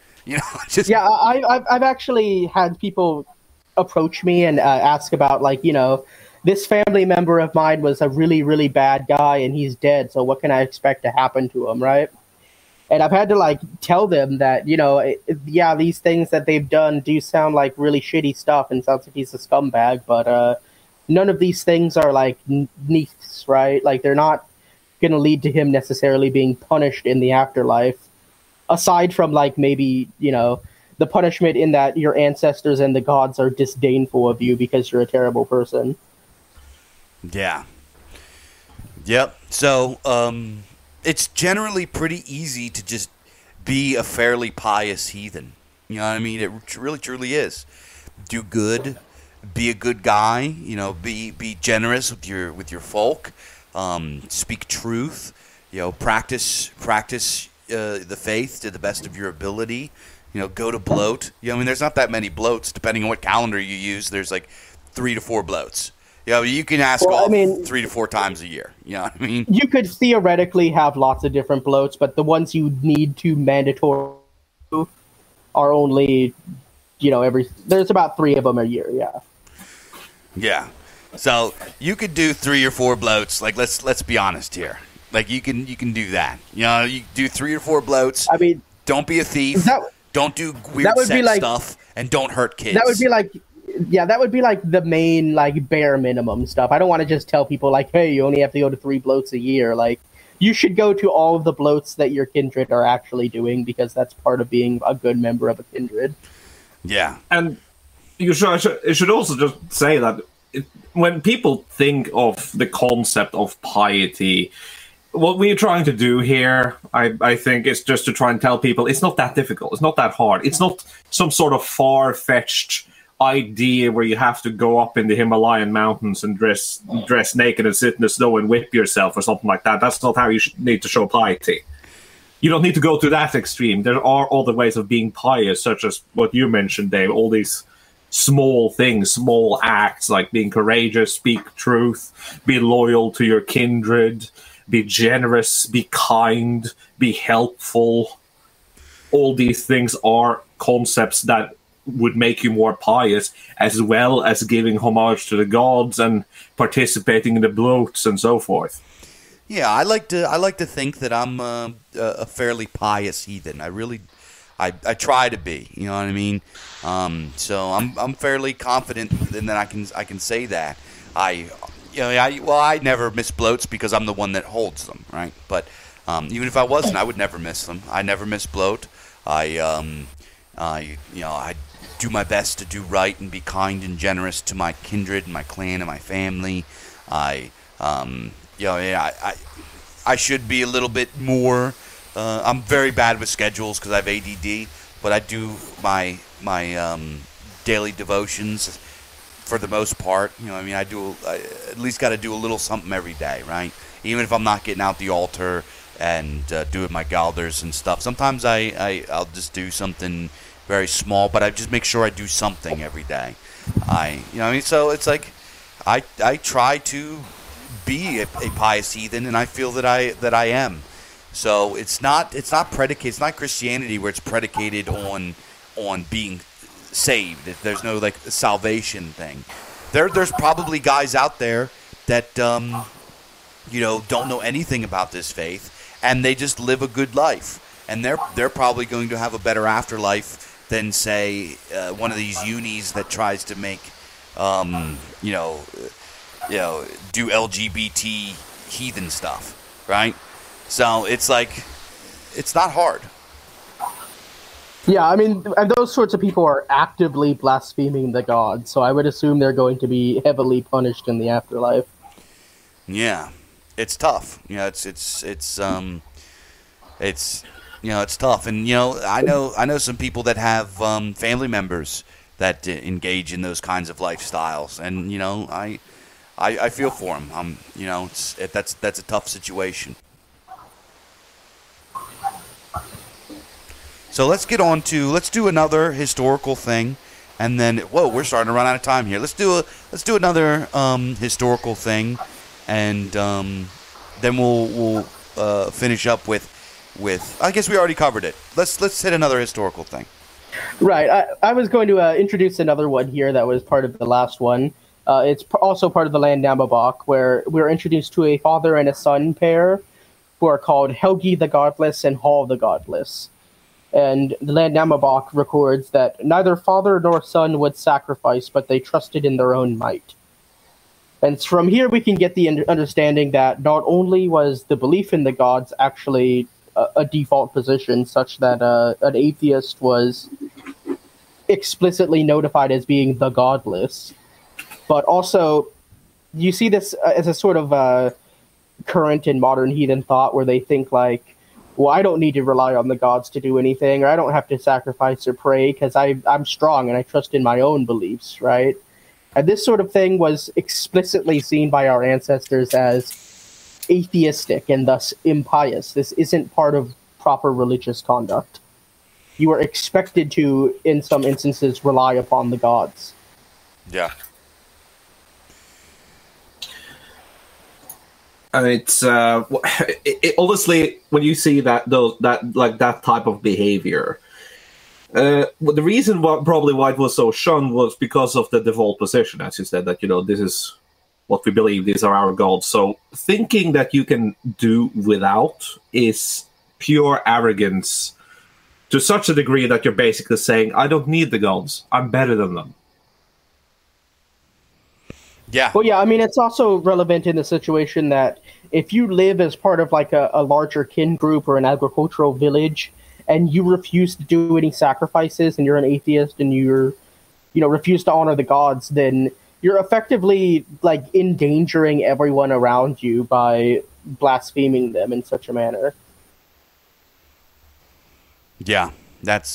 I've actually had people approach me and ask about this family member of mine was a really, really bad guy and he's dead. So what can I expect to happen to him, right? And I've had to tell them that these things that they've done do sound like really shitty stuff and sounds like he's a scumbag, but none of these things are neaths, right? They're not going to lead to him necessarily being punished in the afterlife, aside from maybe the punishment in that your ancestors and the gods are disdainful of you because you're a terrible person. Yeah. Yep. So it's generally pretty easy to just be a fairly pious heathen. You know what I mean? It really truly is. Do good, be a good guy, be generous with your folk, speak truth, practice the faith to the best of your ability, go to bloat. There's not that many bloats depending on what calendar you use. There's 3 to 4 bloats. You can ask 3 to 4 times a year. You know what I mean? You could theoretically have lots of different bloats, but the ones you need to mandatory are only, there's about 3 of them a year. Yeah. Yeah. So you could do 3 or 4 bloats. Let's be honest here. You can do that. You do 3 or 4 bloats. I mean, don't be a thief. Don't do weird sex stuff, and don't hurt kids. That would be the main bare minimum stuff. I don't want to just tell people hey, you only have to go to 3 bloats a year. You should go to all of the bloats that your kindred are actually doing because that's part of being a good member of a kindred. Yeah, and you should also just say that when people think of the concept of piety, what we're trying to do here, I think, is just to try and tell people it's not that difficult. It's not that hard. It's not some sort of far-fetched idea where you have to go up in the Himalayan mountains and dress naked and sit in the snow and whip yourself or something like that. That's not how you need to show piety. You don't need to go to that extreme. There are other ways of being pious, such as what you mentioned, Dave, all these small things, small acts, like being courageous, speak truth, be loyal to your kindred, be generous, be kind, be helpful. All these things are concepts that would make you more pious, as well as giving homage to the gods and participating in the bloats and so forth. Yeah, I like to think that I'm a fairly pious heathen. I try to be. You know what I mean? So I'm fairly confident that I can say that. I never miss bloats because I'm the one that holds them, right? But even if I wasn't, I would never miss them. I never miss bloat. I do my best to do right and be kind and generous to my kindred and my clan and my family. I should be a little bit more. I'm very bad with schedules because I have ADD, but I do my daily devotions for the most part. I at least got to do a little something every day, right? Even if I'm not getting out the altar and doing my galders and stuff. Sometimes I'll just do something very small, but I just make sure I do something every day. So it's I try to be a pious heathen, and I feel that I am. So it's not predicated. It's not Christianity where it's predicated on being saved. There's no salvation thing. There's probably guys out there that don't know anything about this faith, and they just live a good life, and they're probably going to have a better afterlife than, say, one of these unis that tries to make do LGBT heathen stuff, right? So it's not hard. Yeah, I mean, those sorts of people are actively blaspheming the gods, so I would assume they're going to be heavily punished in the afterlife. Yeah, it's tough. It's tough, and I know some people that have family members that engage in those kinds of lifestyles. And I feel for them. That's a tough situation. So let's do another historical thing, and then we're starting to run out of time here. Let's do another historical thing, and then we'll finish up with I guess we already covered it. Let's hit another historical thing. Right. I was going to introduce another one here that was part of the last one. It's also part of the Land Namabok, where we're introduced to a father and a son pair who are called Helgi the Godless and Hall the Godless. And the Land Namabok records that neither father nor son would sacrifice, but they trusted in their own might. And from here we can get the understanding that not only was the belief in the gods actually a default position, such that an atheist was explicitly notified as being the godless, but also you see this as a sort of current in modern heathen thought where they think like, well, I don't need to rely on the gods to do anything, or I don't have to sacrifice or pray because I'm strong and I trust in my own beliefs, right? And this sort of thing was explicitly seen by our ancestors as atheistic and thus impious. This isn't part of proper religious conduct. You are expected to, in some instances, rely upon the gods. Yeah. And it's honestly, when you see that type of behavior, the reason probably why it was so shunned was because of the default position, as you said, that this is what we believe, these are our gods. So thinking that you can do without is pure arrogance to such a degree that you're basically saying, I don't need the gods, I'm better than them. Yeah. Well, yeah, I mean, it's also relevant in the situation that if you live as part of like a larger kin group or an agricultural village and you refuse to do any sacrifices and you're an atheist and you're, refuse to honor the gods, then you're effectively like endangering everyone around you by blaspheming them in such a manner. Yeah, it's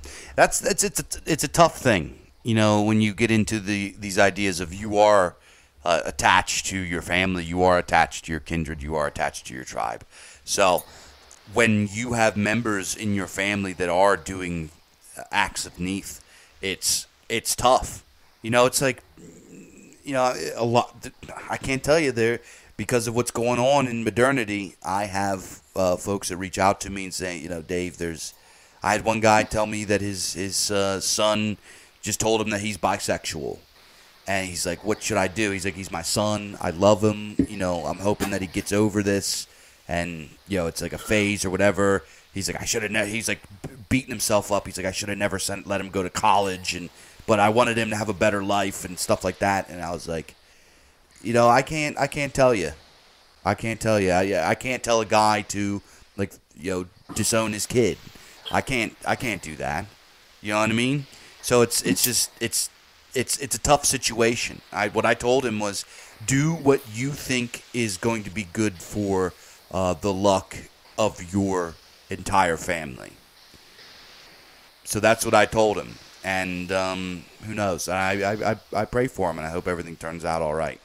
a tough thing, when you get into these ideas of you are attached to your family, you are attached to your kindred, you are attached to your tribe. So when you have members in your family that are doing acts of neath, it's tough. It's like, a lot. I can't tell you there because of what's going on in modernity. I have folks that reach out to me and say, Dave, I had one guy tell me that his son just told him that he's bisexual. And he's like, what should I do? He's like, he's my son. I love him. I'm hoping that he gets over this. And, it's like a phase or whatever. He's like, I should have he's like beating himself up. He's like, I should have never let him go to college. But I wanted him to have a better life and stuff like that. And I was like, I can't tell you. I can't tell you. I can't tell a guy to, like, disown his kid. I can't do that. You know what I mean? So it's a tough situation. What I told him was, do what you think is going to be good for the luck of your entire family. So that's what I told him, and who knows? I pray for him, and I hope everything turns out all right.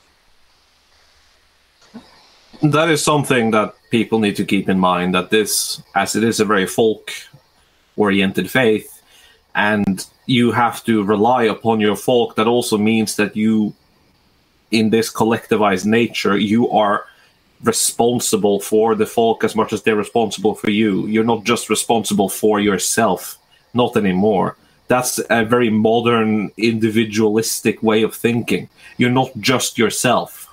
That is something that people need to keep in mind, that this, as it is a very folk-oriented faith, and you have to rely upon your folk, that also means that you, in this collectivized nature, you are responsible for the folk as much as they're responsible for you. You're not just responsible for yourself, not anymore. That's a very modern, individualistic way of thinking. You're not just yourself.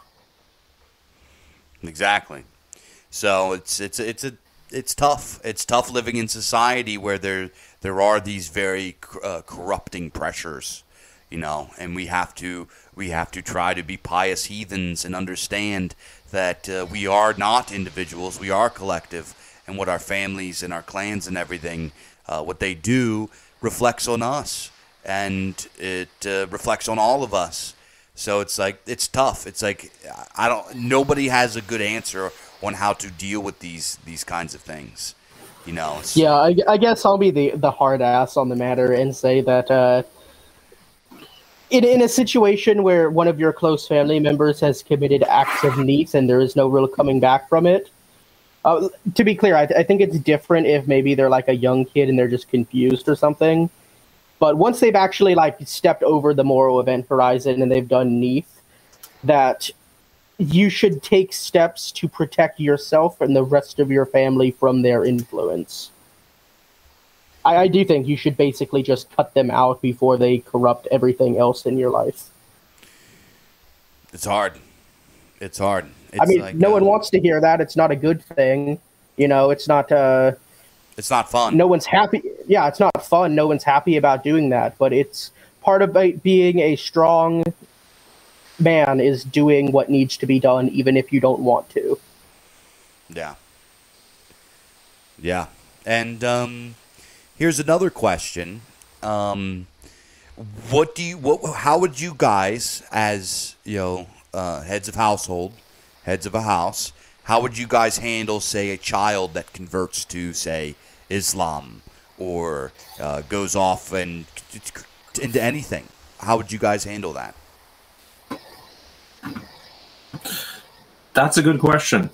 Exactly. So it's tough. It's tough living in society where there are these very corrupting pressures, and we have to try to be pious heathens and understand that we are not individuals, we are collective, and what our families and our clans and everything, what they do reflects on us, and it reflects on all of us. So it's like, it's tough. It's like, nobody has a good answer on how to deal with these kinds of things. Yeah, I guess I'll be the hard ass on the matter and say that in a situation where one of your close family members has committed acts of neath and there is no real coming back from it. To be clear, I think it's different if maybe they're like a young kid and they're just confused or something. But once they've actually like stepped over the moral event horizon and they've done neath, that you should take steps to protect yourself and the rest of your family from their influence. I do think you should basically just cut them out before they corrupt everything else in your life. It's hard. It's hard. I mean, like, no one wants to hear that. It's not a good thing. You know, it's not... it's not fun. No one's happy. Yeah, it's not fun. No one's happy about doing that. But it's part of being a strong man is doing what needs to be done, even if you don't want to. Yeah. Yeah. And here's another question. How would you guys, as, you know, heads of household, heads of a house, how would you guys handle, say, a child that converts to, say, Islam or goes off and into anything? How would you guys handle that? That's a good question.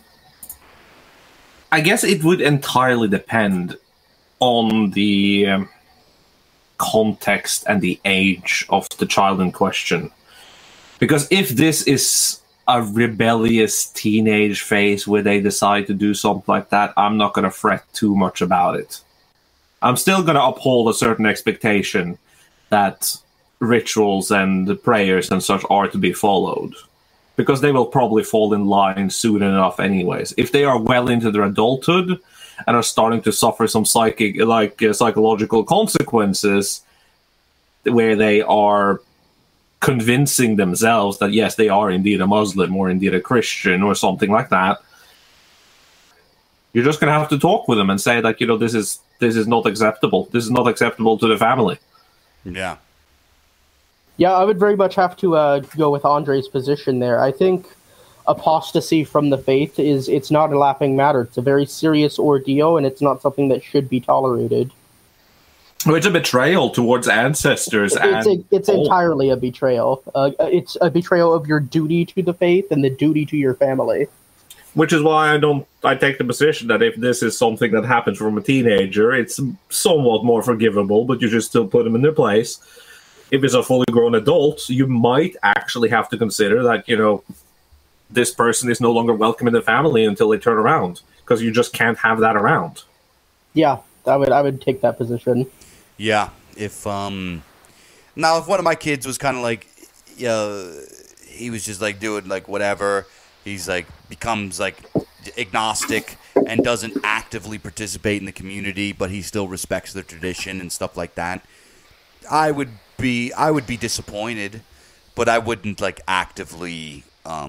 I guess it would entirely depend on the context and the age of the child in question. Because if this is a rebellious teenage phase where they decide to do something like that, I'm not going to fret too much about it. I'm still going to uphold a certain expectation that rituals and prayers and such are to be followed, because they will probably fall in line soon enough anyways. If they are well into their adulthood and are starting to suffer some psychological consequences where they are convincing themselves that yes, they are indeed a Muslim or indeed a Christian or something like that, you're just going to have to talk with them and say that, you know, this is not acceptable. This is not acceptable to the family. Yeah. Yeah, I would very much have to go with Andre's position there. I think apostasy from the faith it's not a laughing matter. It's a very serious ordeal, and it's not something that should be tolerated. It's a betrayal towards ancestors. It's entirely a betrayal. It's a betrayal of your duty to the faith and the duty to your family. Which is why I take the position that if this is something that happens from a teenager, it's somewhat more forgivable, but you should still put them in their place. If it's a fully grown adult, you might actually have to consider that, you know, this person is no longer welcome in the family until they turn around, because you just can't have that around. Yeah, I would take that position. Yeah, if one of my kids was kind of like, he was just like doing like whatever, he's like becomes like agnostic and doesn't actively participate in the community, but he still respects the tradition and stuff like that, I would be disappointed, but I wouldn't like actively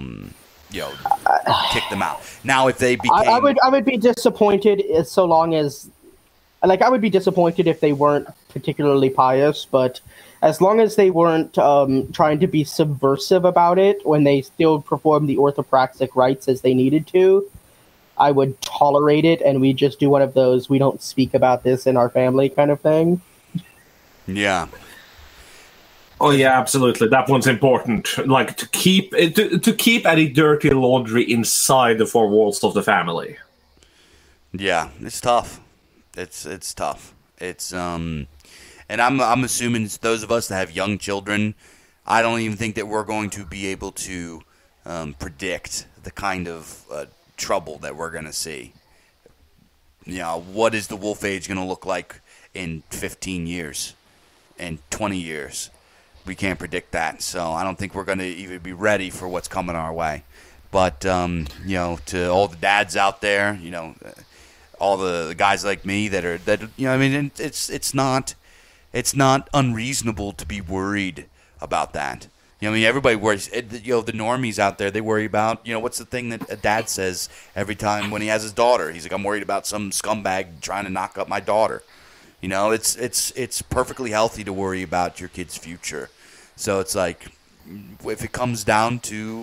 kick them out. Now if they became, I would be disappointed so long as, like, I would be disappointed if they weren't particularly pious, but as long as they weren't trying to be subversive about it when they still perform the orthopraxic rites as they needed to, I would tolerate it, and we just do one of those, we don't speak about this in our family kind of thing. Yeah. Oh yeah, absolutely. That one's important. Like to keep any dirty laundry inside the four walls of the family. Yeah, it's tough. It's tough. It's and I'm assuming it's those of us that have young children. I don't even think that we're going to be able to predict the kind of trouble that we're going to see. You know, what is the wolf age going to look like in 15 years, in 20 years? We can't predict that, so I don't think we're going to even be ready for what's coming our way. But to all the dads out there, all the guys like me it's not unreasonable to be worried about that. Everybody worries. The normies out there, they worry about, what's the thing that a dad says every time when he has his daughter? He's like, I'm worried about some scumbag trying to knock up my daughter. It's perfectly healthy to worry about your kid's future. So it's like, if it comes down to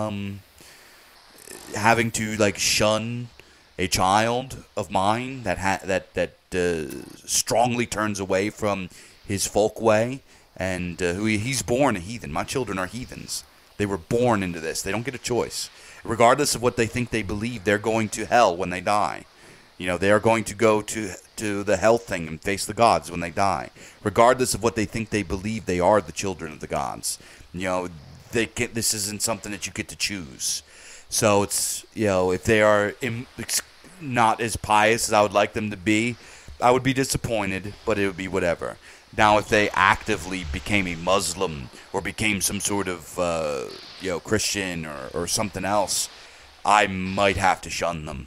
having to like shun a child of mine that strongly turns away from his folk way and he's born a heathen. My children are heathens. They were born into this. They don't get a choice. Regardless of what they think they believe, they're going to hell when they die. They are going to go to the hell thing and face the gods when they die. Regardless of what they think they believe, they are the children of the gods. This isn't something that you get to choose. So it's, if they are not as pious as I would like them to be, I would be disappointed, but it would be whatever. Now, if they actively became a Muslim or became some sort of, Christian or something else, I might have to shun them,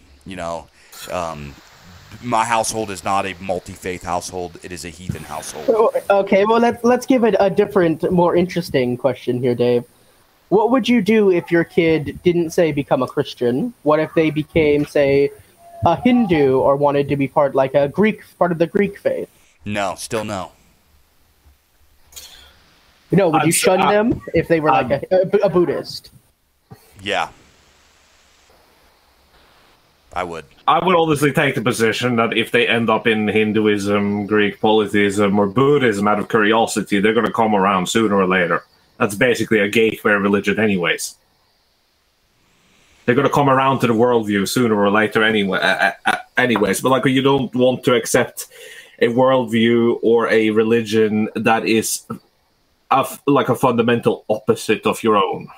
My household is not a multi-faith household. It is a heathen household. Okay, well, let's give it a different, more interesting question here, Dave. What would you do if your kid didn't, say, become a Christian? What if they became, say, a Hindu or wanted to be part of the Greek faith? No, still no. Would you shun them if they were like a Buddhist? Yeah. I would. I would obviously take the position that if they end up in Hinduism, Greek polytheism, or Buddhism out of curiosity, they're going to come around sooner or later. That's basically a gateway religion anyways. They're going to come around to the worldview sooner or later anyways. But you don't want to accept a worldview or a religion that is a fundamental opposite of your own.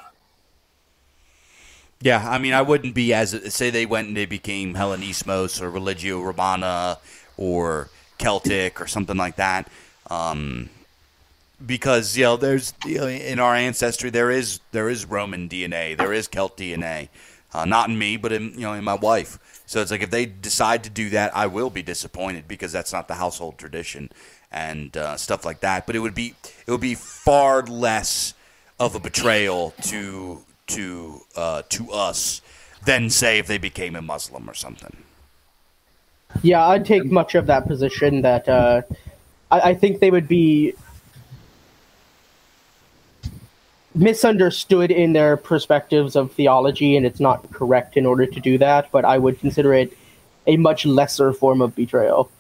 Yeah, I wouldn't be say they went and they became Hellenismos or Religio Romana or Celtic or something like that. Because there's in our ancestry there is Roman DNA, there is Celt DNA, not in me, but in my wife. So it's like if they decide to do that, I will be disappointed because that's not the household tradition and stuff like that. But it would be far less of a betrayal to us than, say, if they became a Muslim or something. Yeah, I'd take much of that position that I think they would be misunderstood in their perspectives of theology, and it's not correct in order to do that, but I would consider it a much lesser form of betrayal.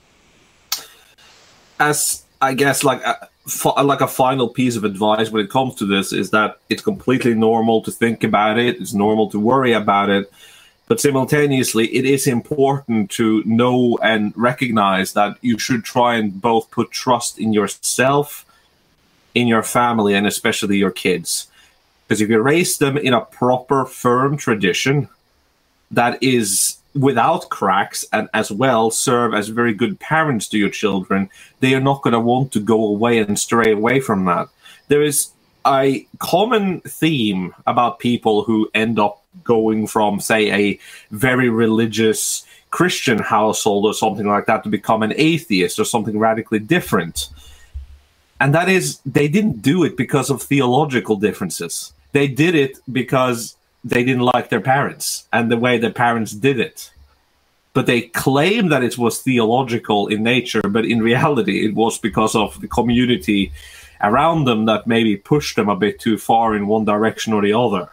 As, I guess, like a final piece of advice when it comes to this is that it's completely normal to think about it, it's normal to worry about it, but simultaneously it is important to know and recognize that you should try and both put trust in yourself, in your family, and especially your kids. Because if you raise them in a proper, firm tradition that is without cracks and as well serve as very good parents to your children, they are not going to want to go away and stray away from that. There is a common theme about people who end up going from, say, a very religious Christian household or something like that to become an atheist or something radically different. And that is, they didn't do it because of theological differences. They did it because they didn't like their parents and the way their parents did it. But they claim that it was theological in nature, but in reality it was because of the community around them that maybe pushed them a bit too far in one direction or the other.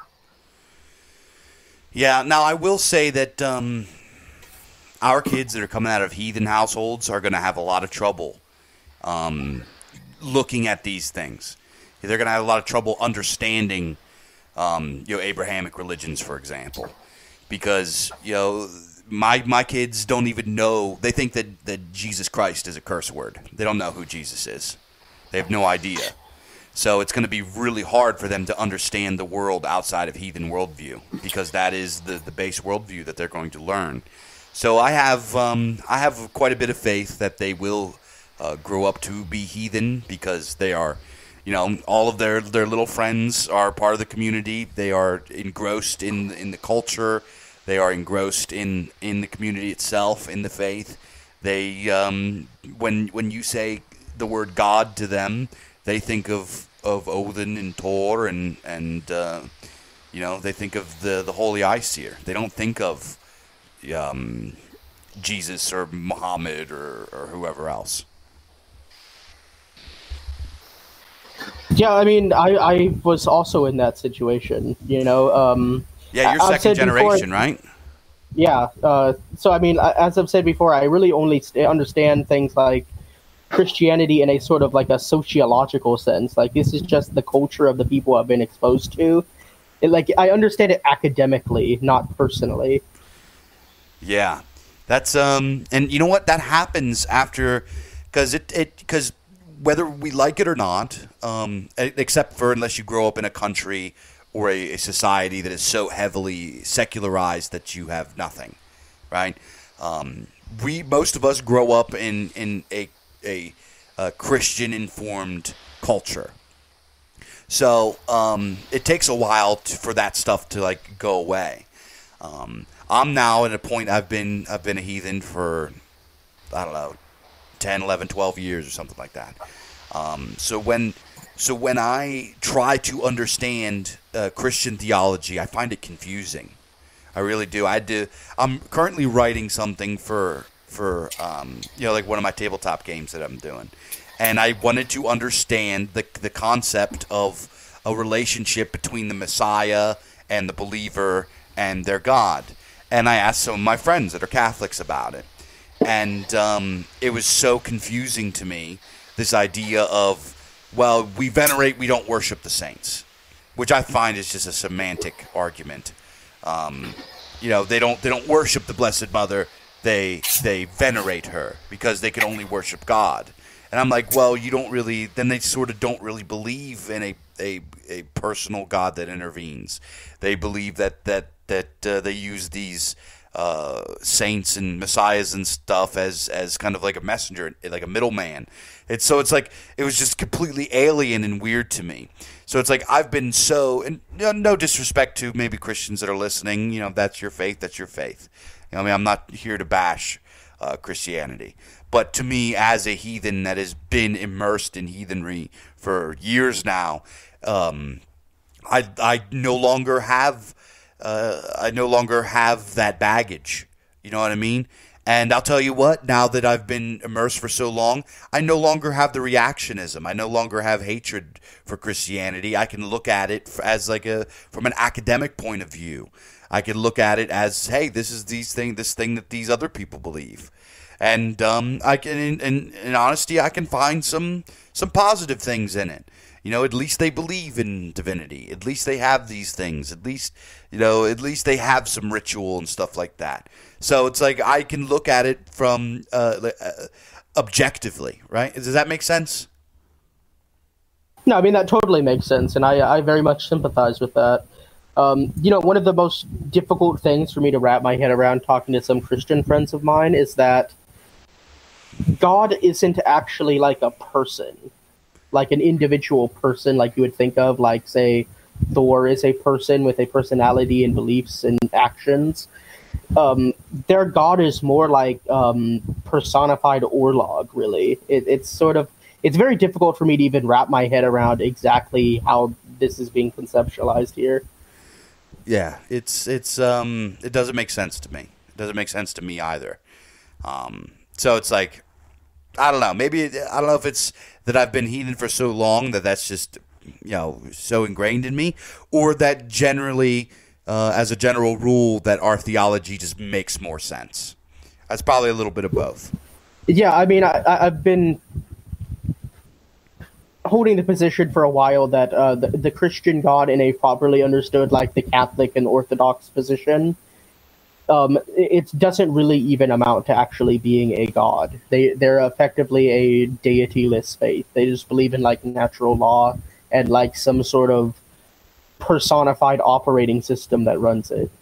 Yeah, now I will say that our kids that are coming out of heathen households are going to have a lot of trouble looking at these things. They're going to have a lot of trouble understanding Abrahamic religions, for example, because my kids don't even know. They think that Jesus Christ is a curse word. They don't know who Jesus is. They have no idea. So it's going to be really hard for them to understand the world outside of heathen worldview, because that is the base worldview that they're going to learn. So I have quite a bit of faith that they will grow up to be heathen, because they are, all of their little friends are part of the community. They are engrossed in the culture. They are engrossed in the community itself, in the faith. They when you say the word God to them, they think of Odin and Thor and they think of the Holy Aesir. They don't think of Jesus or Muhammad or whoever else. Yeah, I was also in that situation, Yeah, you're second generation, right? Yeah. So, as I've said before, I really only understand things like Christianity in a sort of like a sociological sense. Like this is just the culture of the people I've been exposed to. I understand it academically, not personally. Yeah, that's and you know what? That happens after because whether we like it or not, except for unless you grow up in a country or a society that is so heavily secularized that you have nothing, right? Most of us grow up in a Christian informed culture. So it takes a while for that stuff to like go away. I'm now at a point I've been a heathen for, I don't know, 10, 11, 12 years or something like that. So when I try to understand Christian theology, I find it confusing. I really do. I'm currently writing something for like one of my tabletop games that I'm doing. And I wanted to understand the concept of a relationship between the Messiah and the believer and their God. And I asked some of my friends that are Catholics about it. And it was so confusing to me, this idea of, well, we venerate, we don't worship the saints, which I find is just a semantic argument. They don't worship the Blessed Mother, they venerate her because they can only worship God. And I'm like, well, you don't really, then they sort of don't really believe in a personal God that intervenes. They believe that they use these saints and messiahs and stuff as kind of like a messenger, like a middleman. It's like it was just completely alien and weird to me. So it's like I've been and no disrespect to maybe Christians that are listening. That's your faith. That's your faith. I'm not here to bash Christianity. But to me, as a heathen that has been immersed in heathenry for years now, I no longer have that baggage. You know what I mean? And I'll tell you what, now that I've been immersed for so long, I no longer have the reactionism. I no longer have hatred for Christianity. I can look at it as from an academic point of view. I can look at it as, hey, this is this thing that these other people believe. And I can, in honesty, I can find some positive things in it. At least they believe in divinity. At least they have these things. At least they have some ritual and stuff like that. So it's like I can look at it from objectively, right? Does that make sense? No, I mean, that totally makes sense, and I very much sympathize with that. One of the most difficult things for me to wrap my head around talking to some Christian friends of mine is that God isn't actually like a person, like an individual person like you would think of, like, say, Thor is a person with a personality and beliefs and actions. Their God is more like personified Orlog, really. It's very difficult for me to even wrap my head around exactly how this is being conceptualized here. Yeah, it doesn't make sense to me. It doesn't make sense to me either. So it's like, I don't know. Maybe, I don't know if it's that I've been heathen for so long that's just, so ingrained in me, or that generally, as a general rule, that our theology just makes more sense. That's probably a little bit of both. Yeah, I mean, I've been holding the position for a while that the Christian God, in a properly understood, like the Catholic and Orthodox position, it doesn't really even amount to actually being a god. They're effectively a deity-less faith. They just believe in like natural law and like some sort of personified operating system that runs it.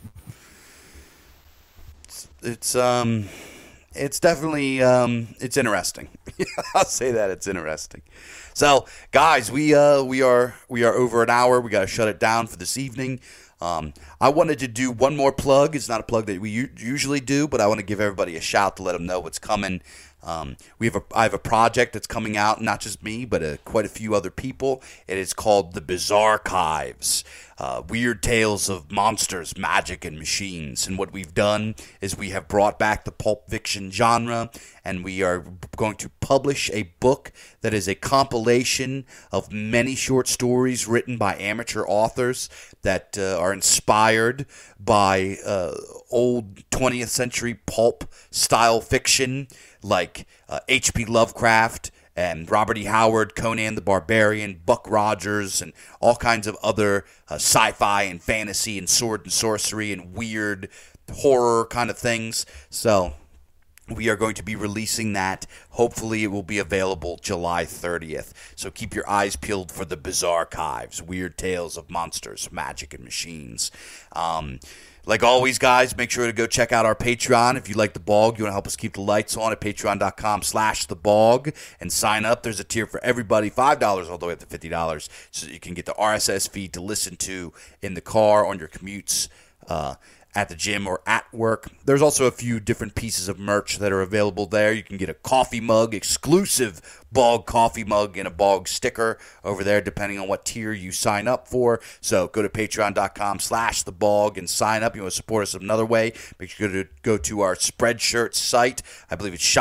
It's definitely it's interesting. I'll say that it's interesting. So, guys, we are over an hour. We got to shut it down for this evening. I wanted to do one more plug. It's not a plug that we usually do, but I want to give everybody a shout to let them know what's coming. I have a project that's coming out, not just me, but quite a few other people. It is called The Bizarchives. Weird tales of monsters, magic, and machines. And what we've done is we have brought back the pulp fiction genre, and we are going to publish a book that is a compilation of many short stories written by amateur authors that are inspired by old 20th century pulp style fiction like H.P. Lovecraft and Robert E. Howard, Conan the Barbarian, Buck Rogers, and all kinds of other sci-fi and fantasy and sword and sorcery and weird horror kind of things. So we are going to be releasing that. Hopefully it will be available July 30th. So keep your eyes peeled for the Bizarre Archives, weird tales of monsters, magic, and machines. Like always, guys, make sure to go check out our Patreon. If you like The Bog, you want to help us keep the lights on at patreon.com/thebog and sign up. There's a tier for everybody, $5 all the way up to $50, so that you can get the RSS feed to listen to in the car, on your commutes, at the gym or at work. There's also a few different pieces of merch that are available there. You can get a coffee mug, exclusive Bog coffee mug, and a Bog sticker over there, depending on what tier you sign up for. So go to patreon.com/thebog and sign up. You want to support us another way, make sure to go to our Spreadshirt site. I believe it's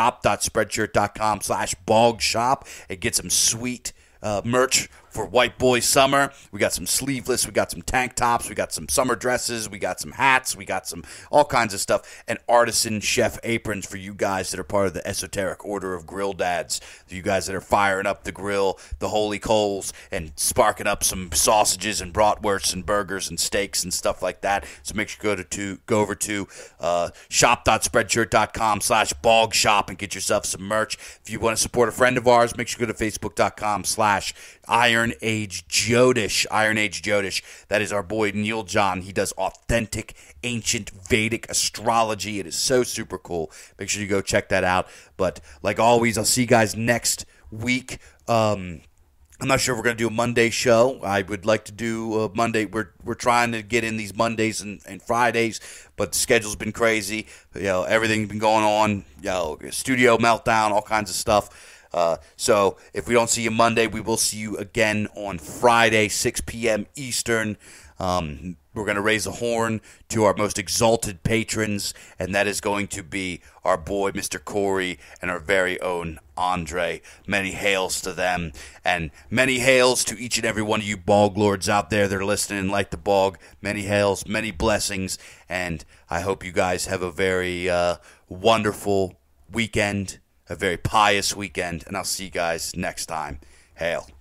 shop.spreadshirt.com/bogshop and get some sweet merch for White Boy Summer. We got some sleeveless, we got some tank tops, we got some summer dresses, we got some hats, we got some all kinds of stuff, and artisan chef aprons for you guys that are part of the esoteric order of grill dads, you guys that are firing up the grill, the holy coals, and sparking up some sausages and bratwursts and burgers and steaks and stuff like that. So make sure to go over to shop.spreadshirt.com/bogshop and get yourself some merch. If you want to support a friend of ours, make sure to go to facebook.com/Iron Age Jodish. Iron Age Jodish. That is our boy Neil John. He does authentic, ancient Vedic astrology. It is so super cool. Make sure you go check that out. But like always, I'll see you guys next week. I'm not sure if we're going to do a Monday show. I would like to do a Monday. We're trying to get in these Mondays and Fridays, but the schedule's been crazy. Everything's been going on. Studio meltdown, all kinds of stuff. So if we don't see you Monday, we will see you again on Friday, 6 p.m. Eastern. We're going to raise a horn to our most exalted patrons, and that is going to be our boy, Mr. Corey, and our very own Andre. Many hails to them, and many hails to each and every one of you Bog Lords out there that are listening like the Bog. Many hails, many blessings, and I hope you guys have a very wonderful weekend, a very pious weekend, and I'll see you guys next time. Hail.